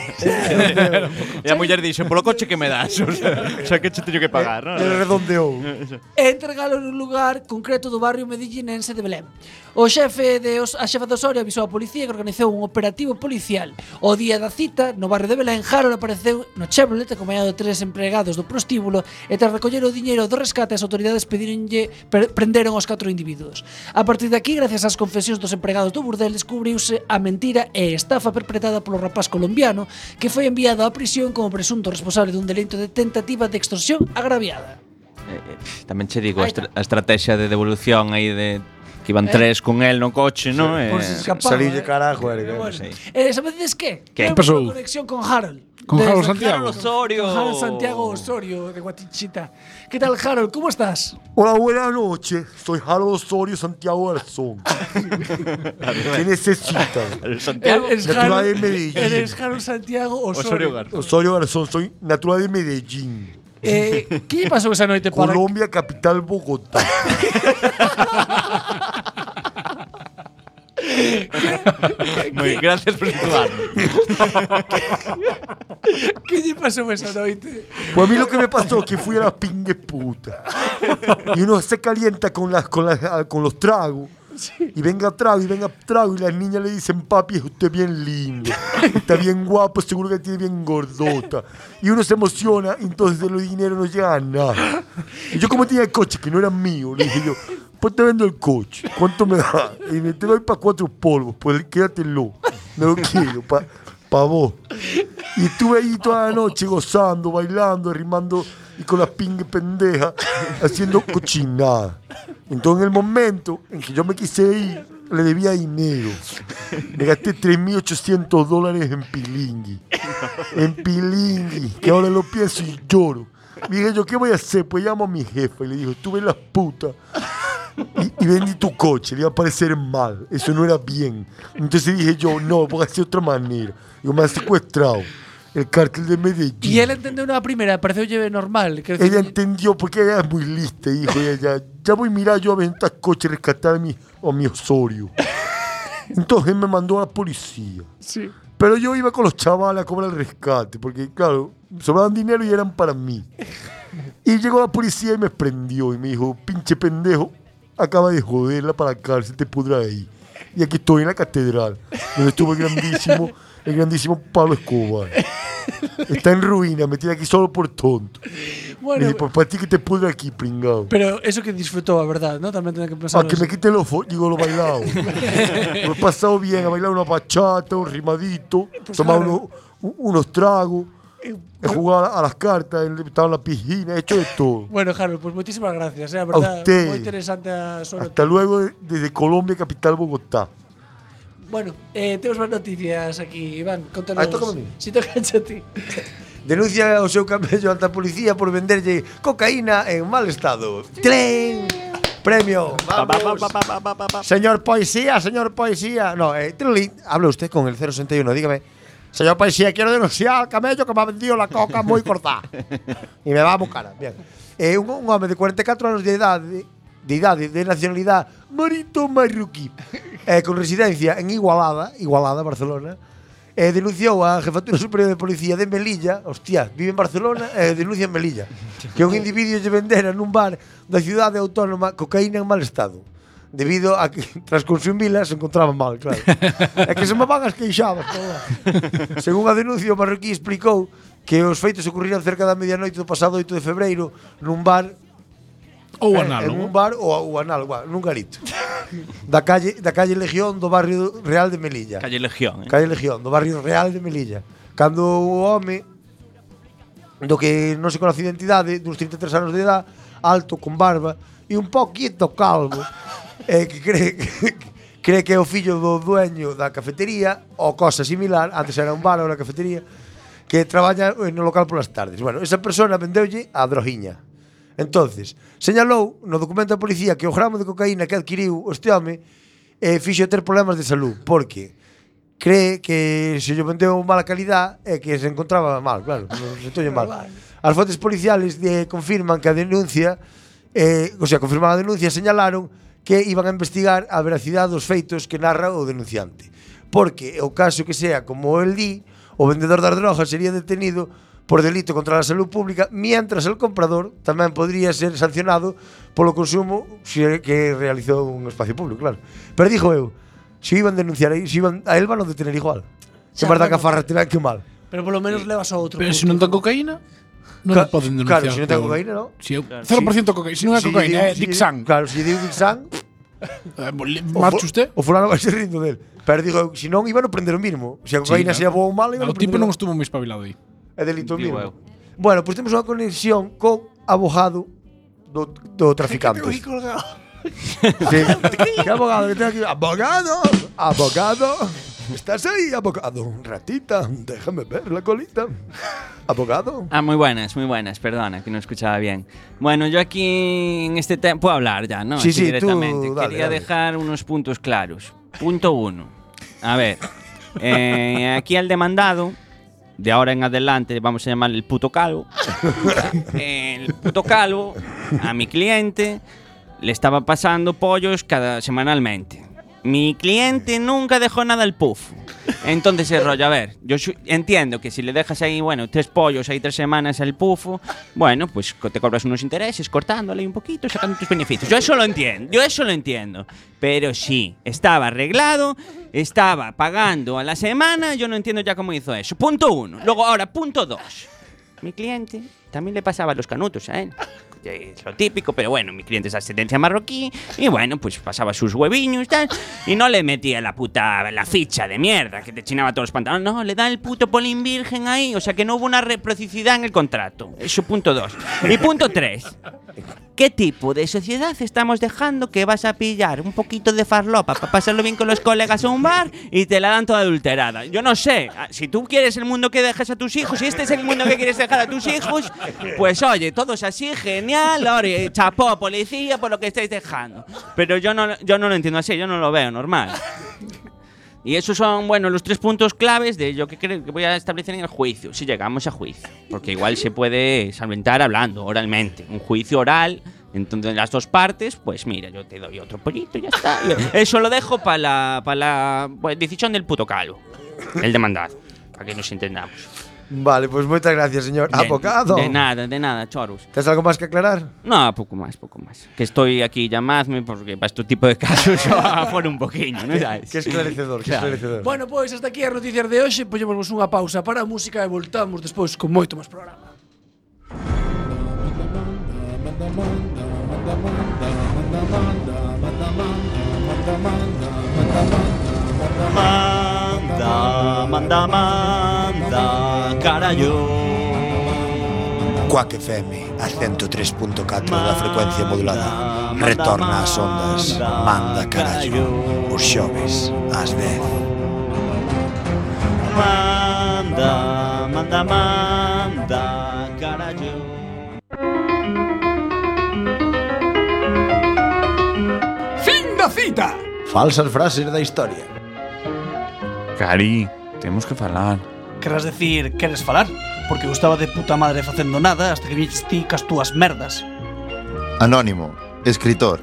E a muller dixo, polo coche que me das. O sea, o sea que che teño que pagar, non? El redondeou. E entregalo nun lugar concreto do barrio medellínense de Belén. O xefe de os, a xefa de Osorio avisou a policía que organizou un operativo policial. O día da cita, no barrio de Belén, Harold apareceu no Chevrolet acompañado de tres empregados do prostíbulo e tras recoller o diñeiro do rescate as autoridades pedironlle per, prenderon os catro individuos. A partir de aquí, gracias ás confesións dos empregados do burdel, descubriuse a mentira e estafa perpetrada polo rapaz colombiano que foi enviado á prisión como presunto responsable dun delito de tentativa de extorsión agraviada. Eh, eh, Tamén che digo, a, Aí estra a estrategia de devolución aí de que iban tres con el no coche, non? Eh, Por si escapaba, Salille eh. carajo, eh. Bueno, sí. eh, sabedes que? Que Temos pasou? unha conexión con Harold. Con Desde- Harold Santiago. Harold Osorio. Con Harold Santiago Osorio de Guatichita. ¿Qué tal, Harold? ¿Cómo estás? Hola, buenas noches. Soy Harold Osorio Santiago Garzón. ¿Qué necesitan? Santiago. Eres Natural Harold, de Medellín. eres Harold Santiago Osorio. Osorio Garzón. Osorio Garzón, soy natural de Medellín. Eh, ¿Qué lle pasou esa noite para? Colombia, capital Bogotá. Moi, gracias por situarme. ¿Qué lle pasou esa noite? Pues a mí lo que me pasó es que fui a la pingue puta. Y uno se calienta con, las, con, las, con los tragos. Y venga trago, y venga trago. Y las niñas le dicen, papi, es usted bien lindo. Está bien guapo, seguro que tiene bien gordota. Y uno se emociona, y entonces de los dinero no llega a nada. Y yo como tenía el coche, que no era mío, le dije yo, pues te vendo el coche. ¿Cuánto me da? Y me te doy para cuatro polvos. Pues quédatelo. No lo quiero, para pa vos. Y estuve ahí toda la noche gozando, bailando, rimando y con las pingues pendejas, haciendo cochinada. Entonces en el momento en que yo me quise ir, le debía dinero. Me gasté tres mil ochocientos dólares en pilingui. En pilingui, que ahora lo pienso y lloro. Dije yo, ¿qué voy a hacer? Pues llamo a mi jefa y le digo, estuve en las putas y, y vendí tu coche, le iba a parecer mal, eso no era bien. Entonces dije yo, no, voy a hacer de otra manera. Yo me han secuestrado el cártel de Medellín. Y él entendeu na primeira, pareceulle normal. Que Ella entendió porque ella es muy lista, hijo. Ella ya, ya voy a mirar yo a vender coche y rescatar a mi, a mi Osorio. Entonces me mandó a la policía. Sí. Pero yo iba con los chavales a cobrar el rescate, porque claro, sobraban dinero y eran para mí. Y llegó la policía y me prendió y me dijo, pinche pendejo, acaba de joderla para la cárcel, te pudra ahí. Y aquí estoy en la catedral, donde estuvo el grandísimo, el grandísimo Pablo Escobar. Está en ruina, me tiene aquí solo por tonto. Bueno, Me dijo, pues para ti que te pudra aquí, pringado. pero eso que disfrutó, a verdad, ¿no? También tenía que pensar. Para que me quiten los fo- digo, los bailados. Lo he pasado bien, a bailar una bachata, un rimadito, Pues tomar claro. unos, unos tragos, he jugado a las cartas, he estado en la piscina, he hecho de todo. Bueno, Harold, pues muchísimas gracias, ¿eh? A verdad, usted. muy interesante a sobre Hasta luego de- desde Colombia, capital Bogotá. Bueno, eh, temos máis noticias aquí, Iván, contanos. Ah, tócame a mí. Si toca a ti. Denuncia o seu camello ante a policía por venderlle cocaína en mal estado. ¡Tren! Premio. Pa, pa, Vamos. pa, pa, pa, pa, pa, pa. Señor Poesía, señor Poesía. No, eh, Trulín, habla usted con el cero sesenta y uno, dígame. Señor Poesía, quiero denunciar al camello que me ha vendido la coca muy cortada. Y me va a buscar. Bien. Eh, un, un hombre de cuarenta y cuatro años de edad, de, de edad, de, de nacionalidad marito marroquí, eh, con residencia en Igualada, Igualada, Barcelona, eh, denunciou a Jefatura Superior de Policía de Melilla, hostia, vive en Barcelona e eh, denuncia en Melilla, que un individuo lle vendera nun bar da cidade autónoma cocaína en mal estado, debido a que tras consumila se encontraba mal, claro. É que se me van as queixadas, todo. Según a denuncia, o marroquí explicou que os feitos ocurriran cerca da medianoite do pasado oito de febreiro nun bar Ou eh, análogo. en un bar ou, ou análogo, ah, nun garito. Da calle da calle Legión do barrio Real de Melilla. Calle Legión, eh? Calle Legión, do barrio Real de Melilla. Cando o home do que non se conoce a identidade, duns trinta e tres anos de edad, alto, con barba e un poquito calvo, eh, que cree que, cree que é o fillo do dueño da cafetería ou cosa similar, antes era un bar ou unha cafetería, que traballa no local polas tardes. Bueno, esa persona vendeulle a drogiña. Entonces, señalou no documento da policía que o gramo de cocaína que adquiriu este home eh, fixo ter problemas de salud, porque cree que se lle vendeu mala calidad e que se encontraba mal, claro, se sentou mal. As fontes policiales de, confirman que a denuncia, eh, o sea, confirman a denuncia, señalaron que iban a investigar a veracidade dos feitos que narra o denunciante. Porque o caso que sea como el di, o vendedor das drogas sería detenido por delito contra a salud pública, mientras el comprador tamén podría ser sancionado polo consumo que realizou un espacio público, claro. Pero dixo eu, se iban a denunciar aí, se iban a él van a detener igual. Se Xa, marda bueno. que a farra terá que mal. Pero polo menos levas a outro. Pero punto. se non ten cocaína, non Ca- o poden denunciar. claro, se non ten por- cocaína, non? Si eu, cero por ciento cocaína, se non é Si cocaína, lle é diu- si lle- Dixan. Claro, se lle diu Dixan, Eh, boli- o Marche fu- usted? O fulano vai ser rindo del. Pero digo, eu, se non iban a prender o mismo. Se a cocaína Sí, sea claro. boa ou mala, iban a O tipo prender non o- estuvo moi espabilado aí. É delito Digo mismo. eu. Bueno, pois pues temos unha conexión co abogado do, do traficante. Uy, colgado. Sí. ¿Qué abogado que tengo aquí? ¡Abogado! ¡Abogado! ¿Estás ahí, abogado? Ratita, déjame ver la colita. ¿Abogado? Ah, muy buenas, muy buenas, perdona, que no escuchaba bien. Bueno, yo aquí en este tema puedo hablar ya, ¿no? Sí, Así sí, directamente. tú, dale, Quería dale. dejar unos puntos claros. Punto uno. A ver, eh, aquí al demandado, de ahora en adelante vamos a llamarle el puto calvo. El puto calvo, a mi cliente, le estaba pasando pollos cada semanalmente. Mi cliente nunca dejó nada al puff. Entonces el rollo, a ver, yo su- entiendo que si le dejas ahí, bueno, tres pollos ahí tres semanas al pufo, bueno, pues co- te cobras unos intereses cortándole un poquito, sacando tus beneficios. Yo eso lo entiendo, yo eso lo entiendo. Pero sí, estaba arreglado, estaba pagando a la semana, yo no entiendo ya cómo hizo eso. Punto uno. Luego ahora, punto dos. Mi cliente también le pasaba los canutos a él. Es lo típico, pero bueno, mi cliente es ascendencia marroquí y bueno, pues pasaba sus hueviños tal, y no le metía la puta, la ficha de mierda que te chinaba todos los pantalones, no, le da el puto polín virgen ahí, o sea que no hubo una reciprocidad en el contrato. Eso punto dos. Y punto tres. ¿Qué tipo de sociedad estamos dejando que vas a pillar un poquito de farlopa para pasarlo bien con los colegas a un bar y te la dan toda adulterada? Yo no sé, si tú quieres el mundo que dejes a tus hijos, si este es el mundo que quieres dejar a tus hijos, pues oye, todos así, genial, oye, chapó policía por lo que estáis dejando. Pero yo no, yo no lo entiendo así, yo no lo veo normal. Y esos son, bueno, los tres puntos claves de yo que creo que voy a establecer en el juicio, si llegamos a juicio. Porque igual se puede solventar hablando, oralmente. Un juicio oral, entonces las dos partes, pues mira, yo te doy otro pollito y ya está. Eso lo dejo para la, pa la pues, decisión del puto calvo, el demandado, para que nos entendamos. Vale, pues moitas gracias, señor De- abogado. De nada, de nada, choros. ¿Tienes algo más que aclarar? No, poco más, poco más. Que estoy aquí, llamadme, porque para este tipo de casos por un poquillo, ¿no sabes? Que esclarecedor, que Claro. esclarecedor. Bueno, pois hasta aquí as noticias de hoxe. Poñemos unha pausa para a música e voltamos despois con moito máis programa. Manda, manda, manda, carallo. Quack F M, a ciento tres punto catro da frecuencia modulada. Retorna ás ondas, manda carallo. Os xoves, ás dez. Manda, manda, manda, carallo. Segunda cita. Falsas frases da historia. Cari, temos que falar. Querrás decir, queres falar? Porque eu estaba de puta madre facendo nada hasta que viches ti cas túas merdas. Anónimo, escritor.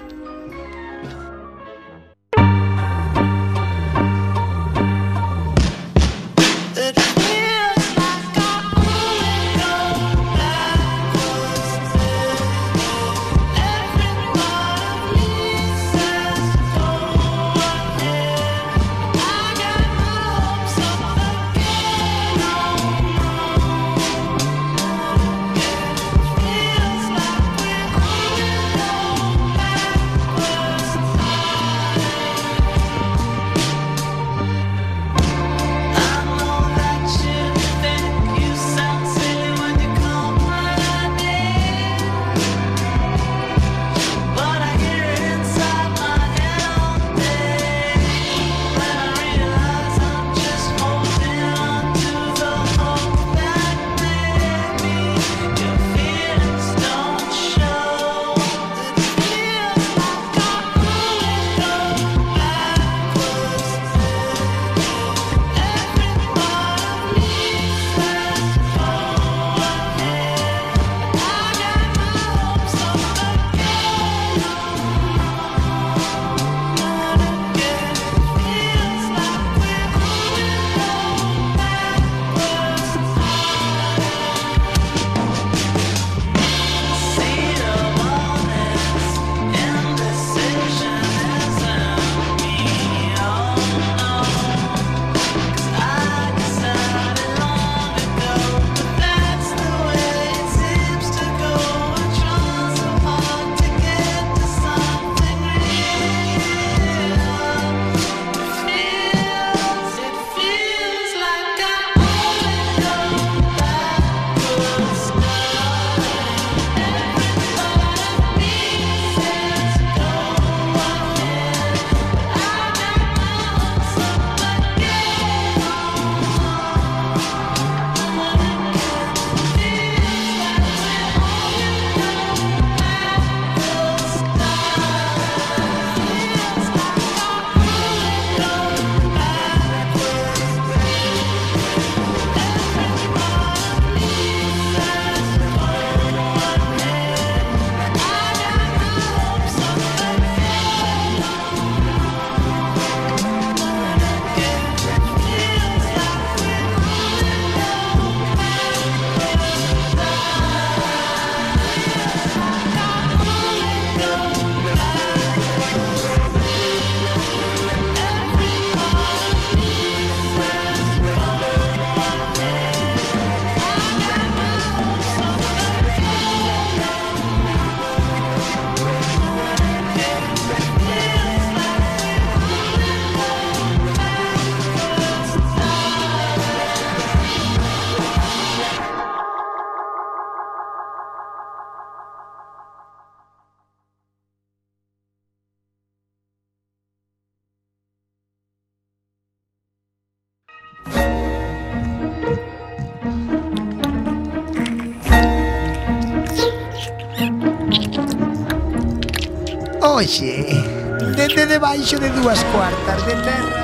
Oxe, dende debaixo de dúas cuartas de terra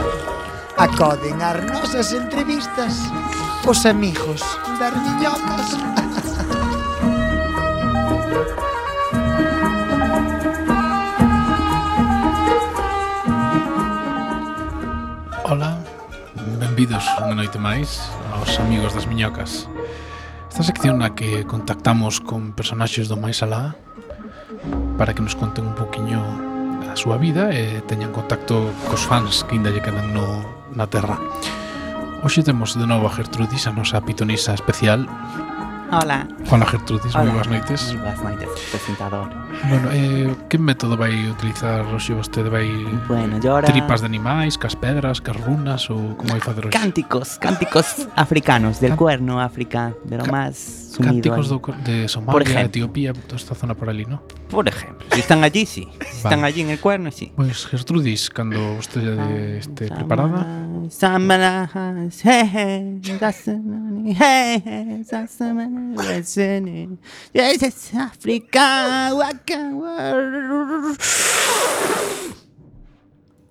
acoden as nosas entrevistas os amigos das miñocas. Ola, benvidos unha noite máis aos amigos das miñocas. Esta sección na que contactamos con personaxes do máis alá para que nos conten un poquinho a súa vida e teñan contacto cos fans que ainda lle quedan no, na terra. Hoxe temos de novo a Gertrudis, a nosa pitonisa especial. Hola. Hola Gertrudis, moi boas noites. Moi boas noites, presentador. Bueno, eh, que método vai utilizar hoxe vostede? Vai bueno, yo ahora... tripas de animais, cas pedras, cas runas ou como vai facer hoxe? Cánticos, cánticos africanos, del cuerno África, de lo Ca más sumido. Cánticos do, de Somalia, Etiopía, toda esta zona por ali, ¿no? Por ejemplo, si están allí, sí. Si están allí en el cuerno, sí. Pues Gertrudis, cando vostede esté preparada. Samaras, hey, hey, Yes, it's Africa.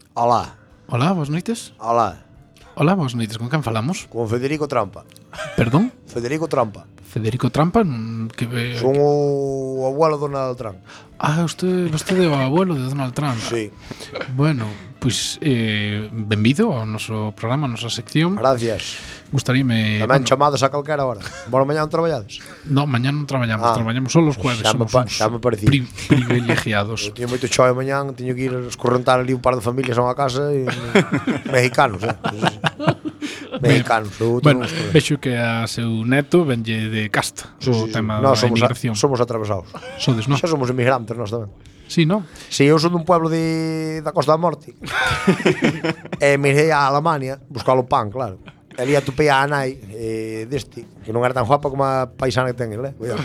Hola. Hola, boas noites. Hola. Hola, boas noites. Con quen falamos? Con Federico Trampa. Perdón? Federico Trampa. Federico Trampa, mm, que eh, Son o abuelo de Donald Trump. Ah, usted, vostede é o abuelo de Donald Trump. Sí. Bueno, pois pues, eh, benvido ao noso programa, a nosa sección. Gracias. Gustaríame... Tamén chamados a calquera hora. Bueno, mañá non traballades? No, mañá non traballamos, Ah. traballamos só os jueves. Xa me, Somos pa, uns xa me parecía. pri privilegiados. Eu tiño moito choio mañá, teño que ir a escorrentar ali un par de familias a unha casa e, mexicanos, eh. Mexicanos. Eu Bueno, teño uns- vexo que a seu neto venlle de casta Sí, o sí, sí. tema No, da somos, a, inmigración. somos atravesados. Sodes, non? Xa somos inmigrantes nós tamén. Sí, non? Si, eu son dun pueblo de, da Costa da Morte. E mirei a Alemania, buscar o pan, claro. E ali atopei a nai eh, deste, que non era tan guapa como a paisana que ten ele, eh? Cuidado.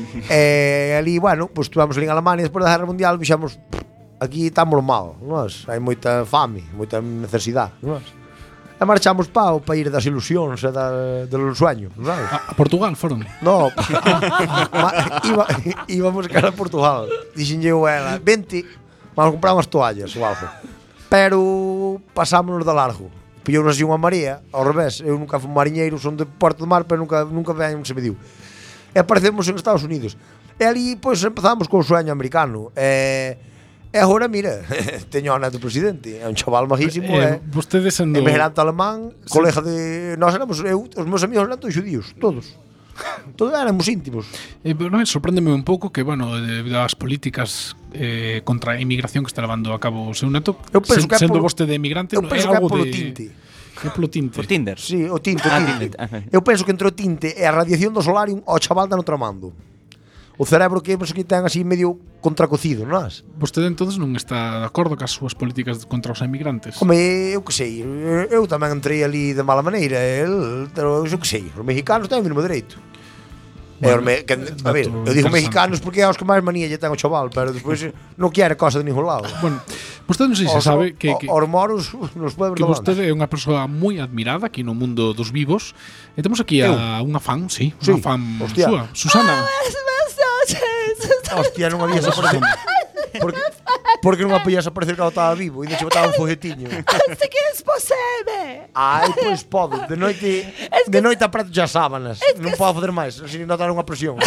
E ali, bueno, pues estuvamos ali en Alemania despois da Guerra Mundial, vixamos, aquí estamos mal, nós, hai moita fame, moita necesidade, nós. E marchamos pa o país das ilusións e da, dos sueños, sabes? A, a Portugal foron? No, ma, iba, íbamos cara a Portugal. Dixenlle eu a ela, vente, vamos comprar unhas toallas ou algo. Pero pasámonos de largo. Pillou-nos así unha marea, ao revés. Eu nunca fui mariñeiro, son de Porto do Mar, pero nunca, nunca ben se me diu. E aparecemos en Estados Unidos. E ali, pois, empezamos con o sueño americano. E, e agora, mira, teño a neto presidente. É un chaval majísimo, Eh, eh, vostede sendo... emigrante alemán, colega de... Nós éramos, eu, os meus amigos eran todos xudíos, todos. Todos éramos íntimos. Eh, pero non, sorpréndeme un pouco que, bueno, debido ás políticas eh, contra a inmigración que está levando a cabo o seu neto, Eu penso que é sendo polo- vostede emigrante, eu non- penso é que é algo polo de... tinte. É polo tinte. Por Tinder. Sí, o tinte, o Ah, tinte. tinte. Ah, Eu penso que entre o tinte e a radiación do solarium ao chaval dano tramando. O cerebro que penso que ten así medio contracocido, non é? Vostede entonces non está de acordo cas súas políticas contra os emigrantes? Home, eu que sei, eu tamén entrei ali de mala maneira, el, pero eu que sei, os mexicanos ten o mínimo dereito. Bueno, Bueno, me, que, a ver, dato eu digo interesante. mexicanos porque é os que máis manía lle ten o chaval, pero despois non quere cosa de ningún lado. Bueno, vostede non sei se Os- sabe que, que, os moros nos pueblos que do vostede é unha persoa moi admirada aquí no mundo dos vivos. E temos aquí a unha fan, sí, Sí, unha fan hostia. súa, Susana. Hostia, non habías aparecido. Porque, porque non habías aparecer cando estaba vivo e de hecho botaba un foguetiño. Sé que es posible. Ai, pois podo, de noite de noite apreto xa sábanas. Non podo fazer máis, sin notar unha presión.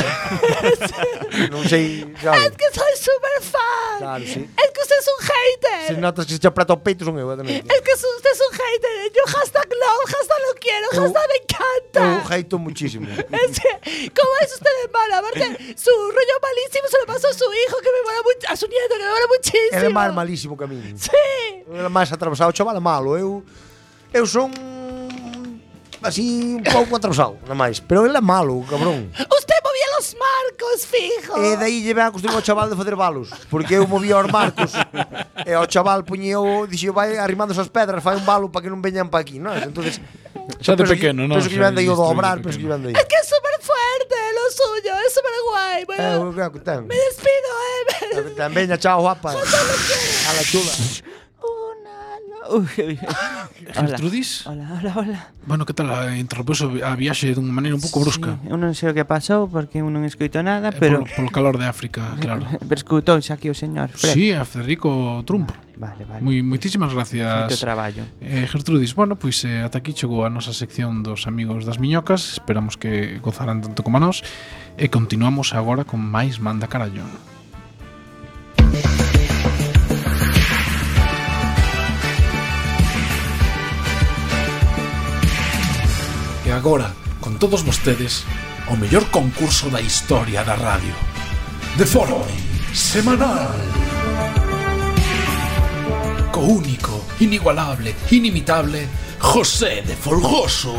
Non sei, claro. Es que soy súper fan. Claro, sí. Es que usted es un hater. Se notas que se te apreta o peito son eu, eh, de noite. Es que usted es un hater. Yo hashtag love, hashtag lo quiero, Eu- hashtag me encanta. Eu heito muchísimo. Es que, ¿cómo es usted de mala? Aparte, su rollo malísimo se lo pasó a su hijo, que me mola mucho, a su nieto, que me mola muchísimo. Ele é máis malísimo que a mí. Sí. Ele é máis atravesado, o chaval é malo. Eu eu son así un pouco atravesado, nada máis, pero ele é malo, cabrón. Usted movía los marcos, fijo. E daí lle ven a costumar ao chaval de fazer balos, porque eu movía os marcos e ao chaval puñeu, dixo, vai arrimando esas pedras, fai un balo para que non veñan para aquí, non? Entonces, Xa de penso que- pequeno, non? Penso que Xa lle ven daí o distribuído dobrar, de penso que lle ven daí. Es que es súper fuerte lo suyo, es súper guay. Bueno, Eh, eu creo que ten. me despido, eh. Eh, ten, veña, chao, guapa. A la chula. Uy, uy. Hola. Gertrudis? Hola, hola, hola. Bueno, que tal? eh, Interrompeu a viaxe dunha maneira un pouco brusca. Sí, eu non sei o que pasou porque eu non escoito nada, Eh, pero polo, polo calor de África, claro. pero escutouse aquí o señor Fred. Sí, a Federico Trump. Vale, vale. Moi, moitísimas Moito gracias. traballo. Eh, Gertrudis, bueno, pois eh, ata aquí chegou a nosa sección dos amigos das miñocas. Esperamos que gozaran tanto como a nós. E continuamos agora con máis Manda Carallo. E agora, con todos vostedes, o mellor concurso da historia da radio. De forma semanal. Co único, inigualable, inimitable José de Folgoso.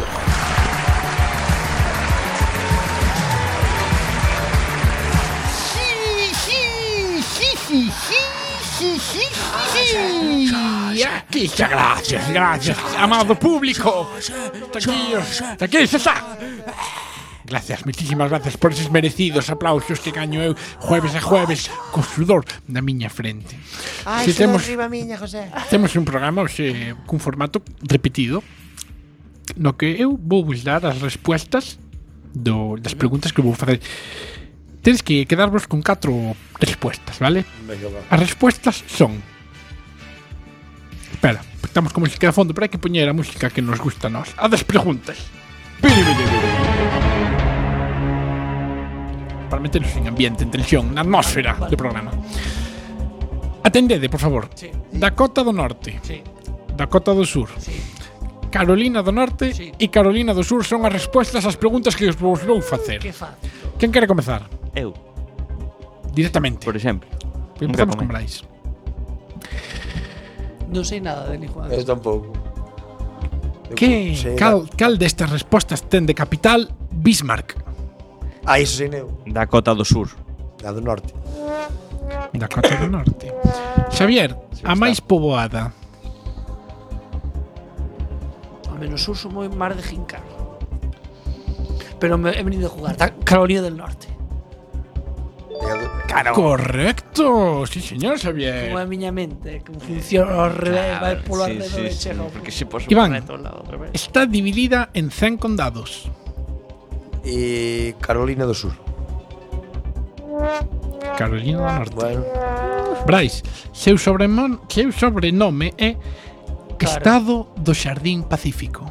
Muchas gracias, gracias, amado público. Tranquilos, tranquilos, está. Gracias, muchísimas gracias por esos merecidos aplausos que gaño eu jueves a jueves co sudor da miña frente. Ai, Si se temos, arriba miña, José. temos un programa hoxe cun formato repetido no que eu vou vos dar as respuestas do, das preguntas que vou facer. Tedes que quedarvos con catro respuestas, vale? As respuestas son... Espera, estamos con música de fondo, pero hai que poñer a música que nos gusta a nós. A das preguntas. Piri, piri, piri. Para meternos en ambiente, en tensión, na atmósfera do programa. Atendede, por favor. Sí. Dakota do Norte. Sí. Dakota do Sur. Sí. Carolina do Norte Sí. e Carolina do Sur son as respostas ás preguntas que os vou facer. Que fácil. Quen quere comezar? Eu, Directamente. por exemplo. Empezamos Nunca con comé. Brais. Non sei nada de ni Juan. Eu tampouco. Eu Que sei cal, cal destas respostas ten de capital Bismarck? da- Ah, iso sei eu. Dakota do Sur. Da do norte. Dakota do Norte. Xavier, a máis poboada. Ao menos uso moi mar de jincar. Pero me he venido a jugar. Da Carolina del Norte. Claro. Correcto. Sí, señor Xavier. Como é a miña mente, como funciona ao revés, vai polo sí, arredo sí, e sí, chega ao porque se pos Iván. correcto ao lado ao revés. Está dividida en cen condados. E Carolina do Sur. Carolina do Norte. Bueno, Brais, seu sobrenome, seu sobrenome é Claro. Estado do Xardín Pacífico.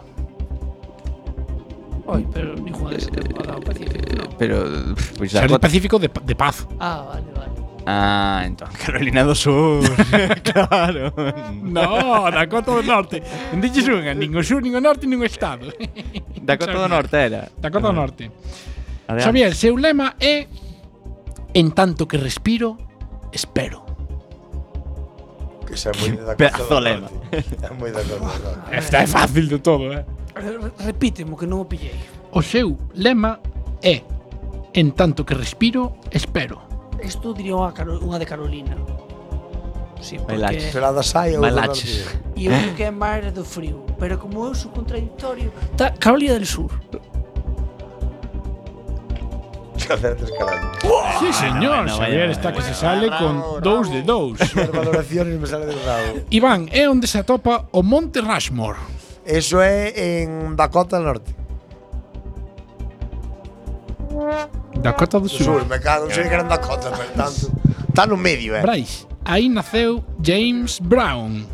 Oi, pero ni Juan se me ha dado Pacífico, no. Pero, pois Xardín Dakota. Pacífico de, pa- de paz. Ah, vale, vale. Ah, entón, Carolina do Sur. Claro. No, Dakota do Norte. Non diches unha, nin o sur, nin o norte, nin o estado. Dakota do Norte era. Dakota do Norte. Adelante. Xavier, seu lema é En tanto que respiro, espero. que xa é moi da Pedazo lema. É moi da cosa. Esta é fácil de todo, eh? Re- Repítemo que non o pillei. O seu lema é En tanto que respiro, espero. Isto diría unha, Caro- unha de Carolina. Sí, porque... Bailaches. Será da saia ou do Bailaches. norte? E eu creo que é máis do frío. Pero como eu sou contradictorio... Tá, Carolina del Sur. Acertes, caralho. Sí, señor, bueno, Xavier vaya, está que vaya, se sale con dous de dous. As valoraciones me sale del rabo. Iván, é onde se atopa o Monte Rushmore. Eso é en Dakota do Norte. Dakota do Do Sur, Sur. me cago, non sei que eran Dakota, pero tanto. Está no medio, eh. Brais, aí naceu James Brown.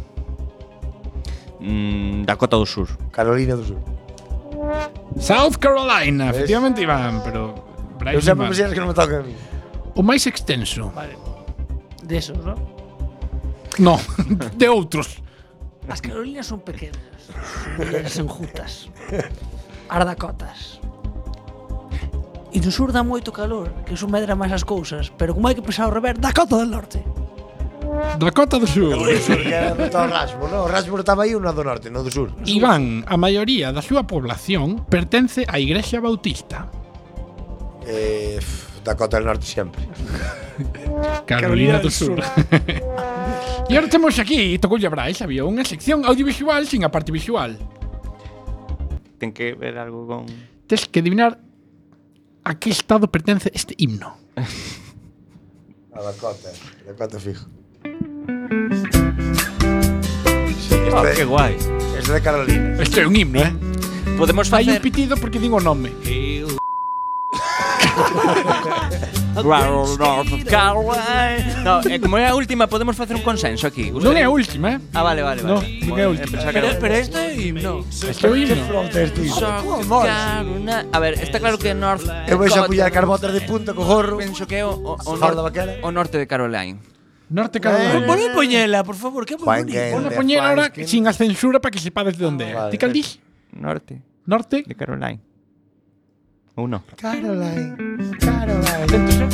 Mm, Dakota do Sur. Carolina do Sur. South Carolina, ¿Ves? efectivamente, Iván, pero Brais Eu sempre Iván. me sei as que non me tocan a mí. O máis extenso. Vale. De esos, ¿no? No, de outros. As Carolinas son pequenas. Son mulleres enjutas. As Dakotas. E no sur dá moito calor, que iso medra máis as cousas. Pero como hai que pensar ao revés, Dakota del Norte. Dakota do Sur. Do Sur, que era do Rasmo, no? O Rasmo estaba aí ou no do Norte, no do Sur. Iván, a maioría da súa población pertence á Igrexa Bautista. Eh, pff, Dakota del Norte sempre. Carolina do Sur. E agora temos aquí, tocou a Brais, había unha sección audiovisual sin a parte visual. Ten que ver algo con... Tes que adivinar a que estado pertence este himno. A Dakota, Dakota fijo. Ah, Este, que guai. este de Carolina. Este é un himno, eh? Podemos Hai un facer... pitido porque din o nome. Rural North of Carolina. No, eh, como é a última, podemos facer un consenso aquí. Non é a última, eh? Ah, vale, vale, vale. No, non é a última. Eh, pensaba que Pero, era- pero este é himno. Este é o himno. South Carolina. A ver, está claro que North Eu vou xa Dakota- pullar carbotas de punta co gorro. Penso que é o, o, o, Farda nor vaquera. o norte de Carolina. Norte Carolina. Pon a poñela, por favor, que é moi Juan bonito. Gael. Pon a de poñer ahora Fanskin. sin a censura para que sepades de onde é. Vale. Ti cal dis? Norte Norte? de Carolina. Ou non? Caroline, Caroline. Atentos, eh?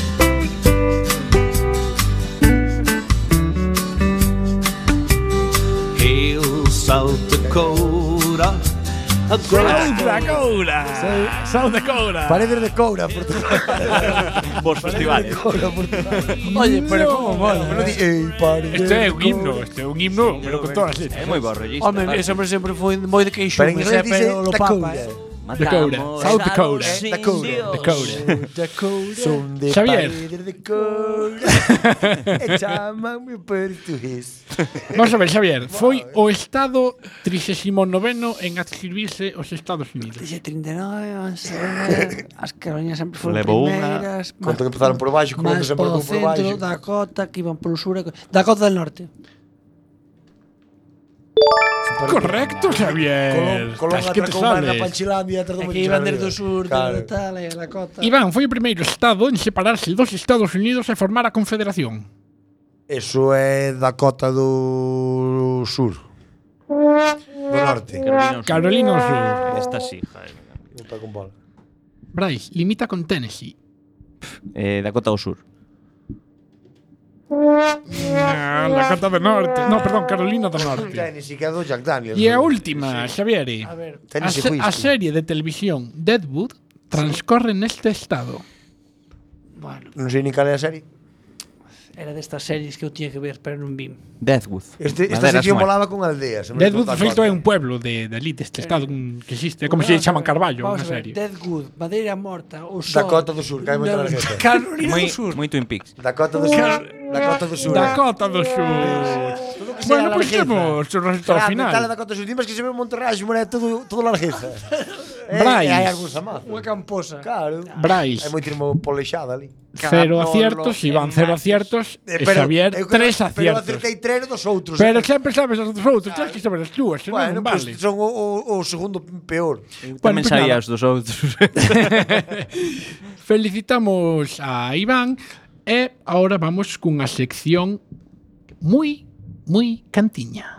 Hail South Dakota, a great South Dakota. South Dakota. Paredes de Coura, Portugal. Vos festivales. Coura, Portugal. Oye, pero como mola. Pero di, ei, paredes Este é de un himno, Coura. este é un himno, pero con todas as letras. É moi bo rollista. Home, ese hombre sempre foi moi de Pero queixume, en inglés dice pero lo Dakota. papa, eh. Dakota, South Dakota. Eh, Dakota. Dakota. Dakota. Son de Xavier. paredes de Coura. E chamanme portugués. Vamos a ver, Xavier, foi o estado trixésimo noveno en adscribirse aos Estados Unidos. Dice trinta e nove, vamos a ver. As Carolinas sempre foron Levou unha. primeiras. Conto que empezaron por baixo, como máis que sempre polo por baixo. centro, Dakota, que iban polo sur. e co- Dakota del Norte. Correcto, Xavier. Colón, Colón Estás que te atracou máis na sales. Panchilandia e tardou É moito que en iban chegar desde o arriba. sur Claro. de tal e a Lakota. Iván foi o primeiro estado en separarse dos Estados Unidos e formar a Confederación. Eso é Dakota do Sur. Do Norte. Carolina do Sur. Esta sí, joder. Está con bola. Bryce, limita con Tennessee. Eh, Dakota do Sur. Ah, Dakota do Norte. No, perdón, Carolina do Norte. Tennessee, que é do Jack Daniels. E a última, Xavier. A ver, A, Tennessee se- a Whiskey. serie de televisión Deadwood transcorre neste estado. bueno, Non sei ni cal é a serie. era destas series que eu tiña que ver, pero non vim. Deathwood. Este, esta Maderas sección muertas. volaba con aldeas. en Deadwood Dakota. feito é un pueblo de, de ali, deste estado mm, que existe, é como se chaman Carballo Vamos na a ver, serie. Deadwood, Madeira Morta, o Sol. Dakota do Sur, que hai moita No, largueza. Carolina Moi, do Sur. moi Twin Peaks. Dakota do Sur. Dakota do Sur. Dakota do Sur. sea Bueno, la pois largueza. temos o resultado Claro, final. Tal Dakota do Sur. Dimas que se ve un Monterraxo, é todo, todo largueza. Bryce. E hai algúns amazos. Unha camposa. Claro. Bryce. Hai moi trimo polexada ali. Cero Carnolo aciertos, Iván cero aciertos, Eh, e Xavier eu creo- tres Pero aciertos. acertei tres dos outros. Pero eh. sempre sabes as dos outros, tens que saber as túas, senón Bueno, non pues vale. son o, o, o segundo peor. Tamén pues sabía nada. os dos outros. Felicitamos a Iván e ahora vamos cunha sección moi, moi cantiña.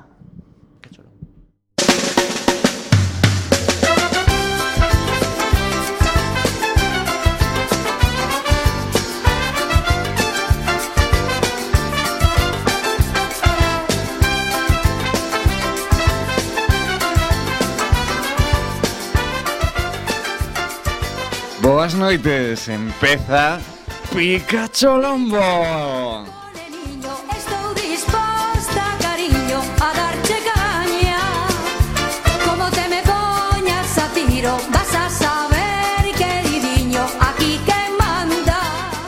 Boas noites, empeza Pikachu Lombo. Niño, estou disposta, cariño, a darche caña. Como te me poñas a tiro, vas a saber, queridinho, aquí quen manda.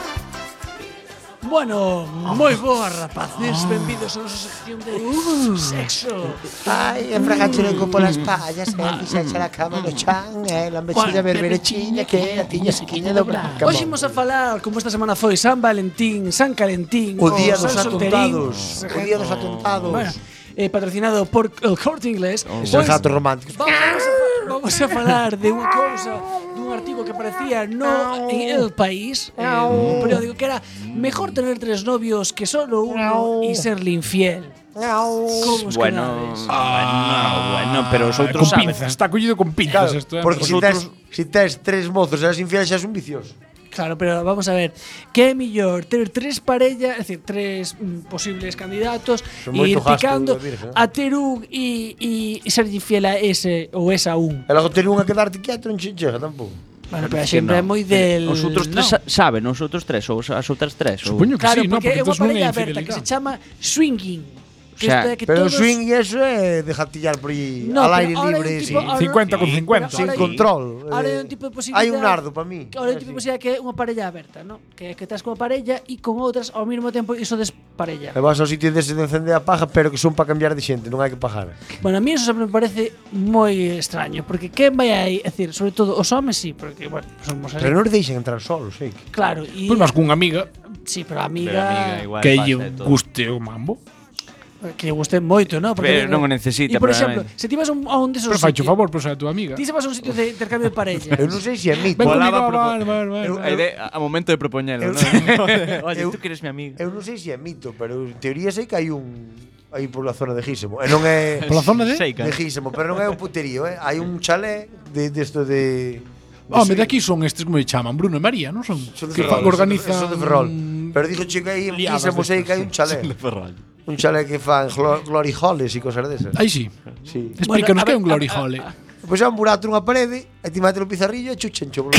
Bueno, moi boas, rapaces. Benvidos a nosa sección de sexo. Ai, enfragachurengo polas pallas, e fixaxe a cama do chan, e la mechilla berberechiña que a tiña sequiña do branca. Hoxe imos a falar, como esta semana foi San Valentín, San Calentín, O día dos San atentados. Solterín. O día dos atentados. Bueno, eh, patrocinado por el Corte Inglés. Esos gatos románticos. Vamos a, vamos a falar de unha cousa, dun artigo que aparecía no en El País, eh, un periódico que era mejor tener tres novios que solo uno y serle infiel. ¿Cómo os Bueno, quedades? bueno, bueno, pero os outros con saben. pinzas, está collido con pinzas Claro, esto, eh. porque Os si outros- tes, si tes tres mozos e eres infiel xa es un vicioso. Claro, pero vamos a ver, que é mellor ter tres parellas, é dicir, tres mm, posibles candidatos Son e moito ir gasto picando da Virgen, eh. a ter un e, e, e ser infiel a ese ou esa un. E logo ter unha que darte quieto non che chega tampouco. Bueno, pero a Que xente é no. moi del... Os outros tres no. sa- saben, os outros tres ou as outras tres. ou- Supoño que Claro, sí, no, porque é porque unha entonces non é parella aberta que se infidelidade. chama swinging. Que O sea, isto é que Pero o todos... swing e eso é de jatillar por aí No, al pero aire ahora hai un libre, tipo- sin, ahora- cincuenta con cincuenta. Pero sin ahora hai- control. Ahora hai eh. un tipo de posibilidade. Hai un nardo para mí. Ahora hai un tipo de posibilidade que é unha parella aberta, ¿no? Que é que estás coa parella e con outras ao mesmo tempo iso desparella. E vas ao sitio dese de encender a paja, pero que son para cambiar de xente, non hai que pagar. Bueno, a mí eso sempre me parece moi extraño, porque quen vai aí, é dicir, sobre todo os homes sí, porque bueno, somos así. Pero non os deixen entrar solos, sei. Claro, e Pois vas cunha amiga sí, pero a Pero, amiga, amiga, igual que pasa lle de todo. guste o mambo. que lle guste moito, ¿no? Pero non o necesita, E por exemplo, probablemente. se ti vas a un, a un desos Pero faicho sitios, favor, pois a tua amiga. ti se vas a un sitio de intercambio de parellas. Eu non sei se é mito. Ven Volaba comigo, a vai, vai, vai, Eu- vai. A, ide- a momento de propoñelo, Eu- ¿no? Oye, Eu- tú que eres mi amiga. Eu non sei se é mito, pero en teoría sei que hai un aí pola zona de Gísemo. E non é Pola zona de? Seica. de Gísemo, pero non é un puterío, eh. Hai un chalé de desto de, de Home, swing. de aquí son estes como lle chaman, Bruno e María, non son? Son de Que Ferrol, fa- organizan son de Ferrol. Pero dixo che que aí en liadas Gísemo sei que hai un chalé. Un chalé que fan glo- glory holes e cosas desas. Aí sí. Sí. Explícanos Bueno, a que é ver, un glory a- a- hole. Pois é un burato nunha parede, e ti mate o pizarrillo e chuchen cho.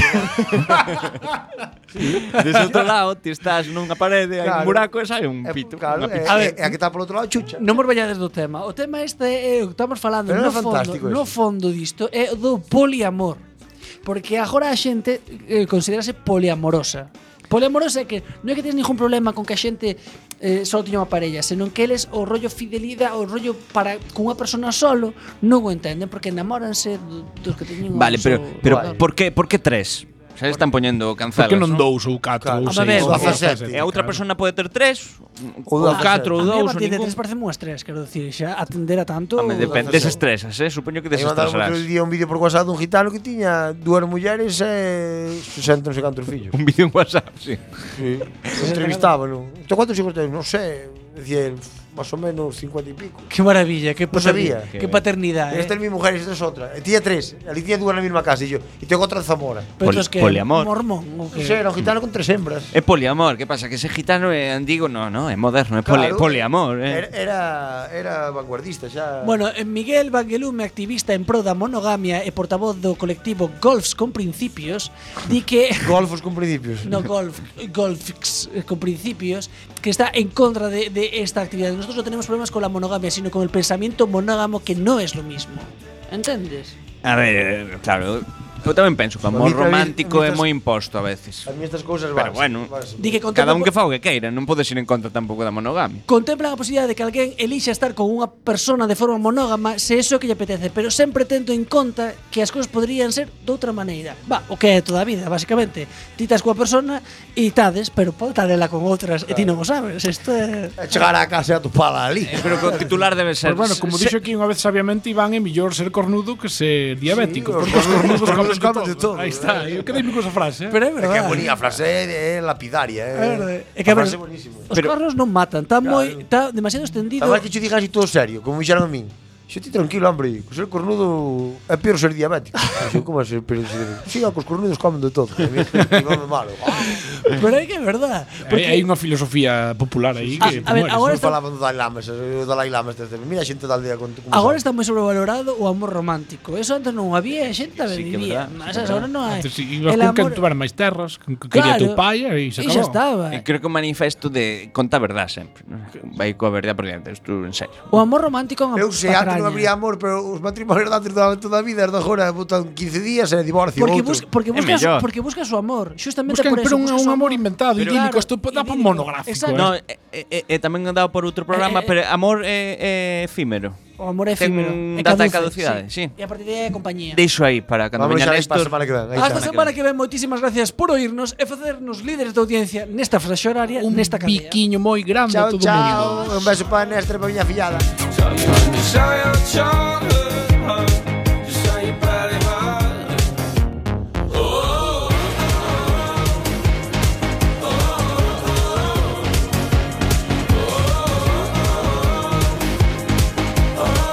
Desde outro lado, ti estás nunha parede, hai Claro. un buraco e sai un E, pito. claro, unha e, pizza. A ver. e a que está polo outro lado chucha. Non vos vayades do tema. O tema este é o que estamos falando Pero no é fondo, fantástico no eso. fondo disto é o do poliamor. Porque agora a xente eh, considerase poliamorosa. Poliamorosa é que non é que tens ningún problema con que a xente eh, só tiña unha parella, senón que eles o rollo fidelidade, o rollo para con unha persona solo non o entenden porque enamóranse do- dos que teñen un Vale, pero só- pero Vale. por que por que tres? Xa están poñendo cancelas, Por que non dous ou catro Claro. ou A seis? ver, ou dezasete. dezasete, E a outra claro. persona pode ter tres, Ou ou dezasete. catro, ou A mí a dous, ou partir de ningún. tres parece unhas tres, quero dicir, xa atender a tanto. Home, depende, desestresas, eh? Supoño que Me mandaron desestresarás. outro día un vídeo por WhatsApp dun gitano que tiña dúas mulleres e sesenta non sei cantos fillos. Un vídeo en WhatsApp, sí. Sí. Entrevistábano. ¿Tú cuántos hijos tienes? No sé. Decía él, más o menos cincuenta y pico. Qué maravilla, qué No sabía. paternidad. Qué paternidad, Esta eh. es mi mujer y esta es otra. Y tenía tres. Ali tenía dúas na mesma casa y yo. Y tengo otra en Zamora. Pero Poli- es que poliamor. mormón o No que sé, era un gitano con tres hembras. É poliamor, que pasa? Que ese gitano é antigo, no, no, é moderno, é poli, Claro, poliamor, Era, eh. era, era vanguardista xa. Bueno, eh, Miguel Vangelume, activista en pro da monogamia e portavoz do colectivo Golfs con Principios, di que Golfos con principios. no golf, golfs eh, con principios, que está en contra de, de esta actividad. Nosotros no tenemos problemas con la monogamia, sino con el pensamiento monógamo, que no es lo mismo. ¿Entiendes? A ver, claro, eu tamén penso que o A amor mí tamén- romántico a mí é estas- moi imposto a veces. A mí estas cousas Pero van. bueno, Di que cada un contempla, que fa o que queira, non podes ir en contra tampouco da monogamia. contemplan a posibilidade de que alguén elixa estar con unha persona de forma monógama se eso é o que lle apetece, pero sempre tendo en conta que as cousas poderían ser de outra maneira. Va, o que é toda a vida, basicamente. Ti estás coa persona e tades, pero pode estar ela con outras e ti non o sabes. Isto é... A chegar á casa e a topala ali. Eh, Pero que o titular debe ser. Pues bueno, como se- dixo aquí unha vez sabiamente Iván, é mellor ser cornudo que ser diabético, Sí, porque os cornudos cornudos comen comen de de todo. todo. Aí está, eu quedei con esa frase, eh. Pero é É que verdade. é bonita, a frase é, é lapidaria. É, É verdade. É que, a a ver, frase é buenísima. os cornos non matan, está moi, está demasiado extendido. Además que che digas así todo serio, como me dixeron a min. Xo ti tranquilo, hombre, que ser cornudo é peor ser diabético. Xo, como é ser peor ser diabético? Sí, que os cornudos comen de todo. A mí come malo. Pero é que é verdade. Hai, hai unha filosofía popular aí que A- a ver, mueres, agora non? está- Falaban do Dalai Lama, o Dalai Lama este, mira a xente da aldea con como Agora sabe. está moi sobrevalorado o amor romántico. Eso antes non había, a xente tamén Sí, que é vivía. verdad, Mas sí, que é agora non hai. Antes ibas El con quen amor- tuviera máis terras, con que quería Claro. teu pai e se E xa acabou. estaba. E creo que un manifesto de conta a verdade sempre, non? Vai coa verdade por diante, isto en serio. O amor romántico é unha Eu sei, antes non patraña. habría amor, pero os matrimonios de antes da toda a vida, de agora botan quince días e divorcio Porque, outro. bus, porque, É buscas, mellor. porque buscas o amor. Xustamente Buscan, por eso. pero un, buscas un o amor inventado, Pero idílico, claro, isto dá para un idílico. monográfico, Exacto. eh. No, e, e, e tamén han dado por outro programa, Eh, eh, pero amor é, é efímero. O amor é Ten efímero. un é data de caduce, caducidade, sí. E a partir de aí é compañía. Deixo aí para cando Vamos veña xa para a Néstor. semana que ven. Aí Hasta xa. semana que ven, moitísimas gracias por oírnos e facernos líderes de audiencia nesta frase horaria, Un nesta cadea. biquiño moi grande Chao, a todo o mundo. chao. Un beso para Néstor e para a miña fillada. So you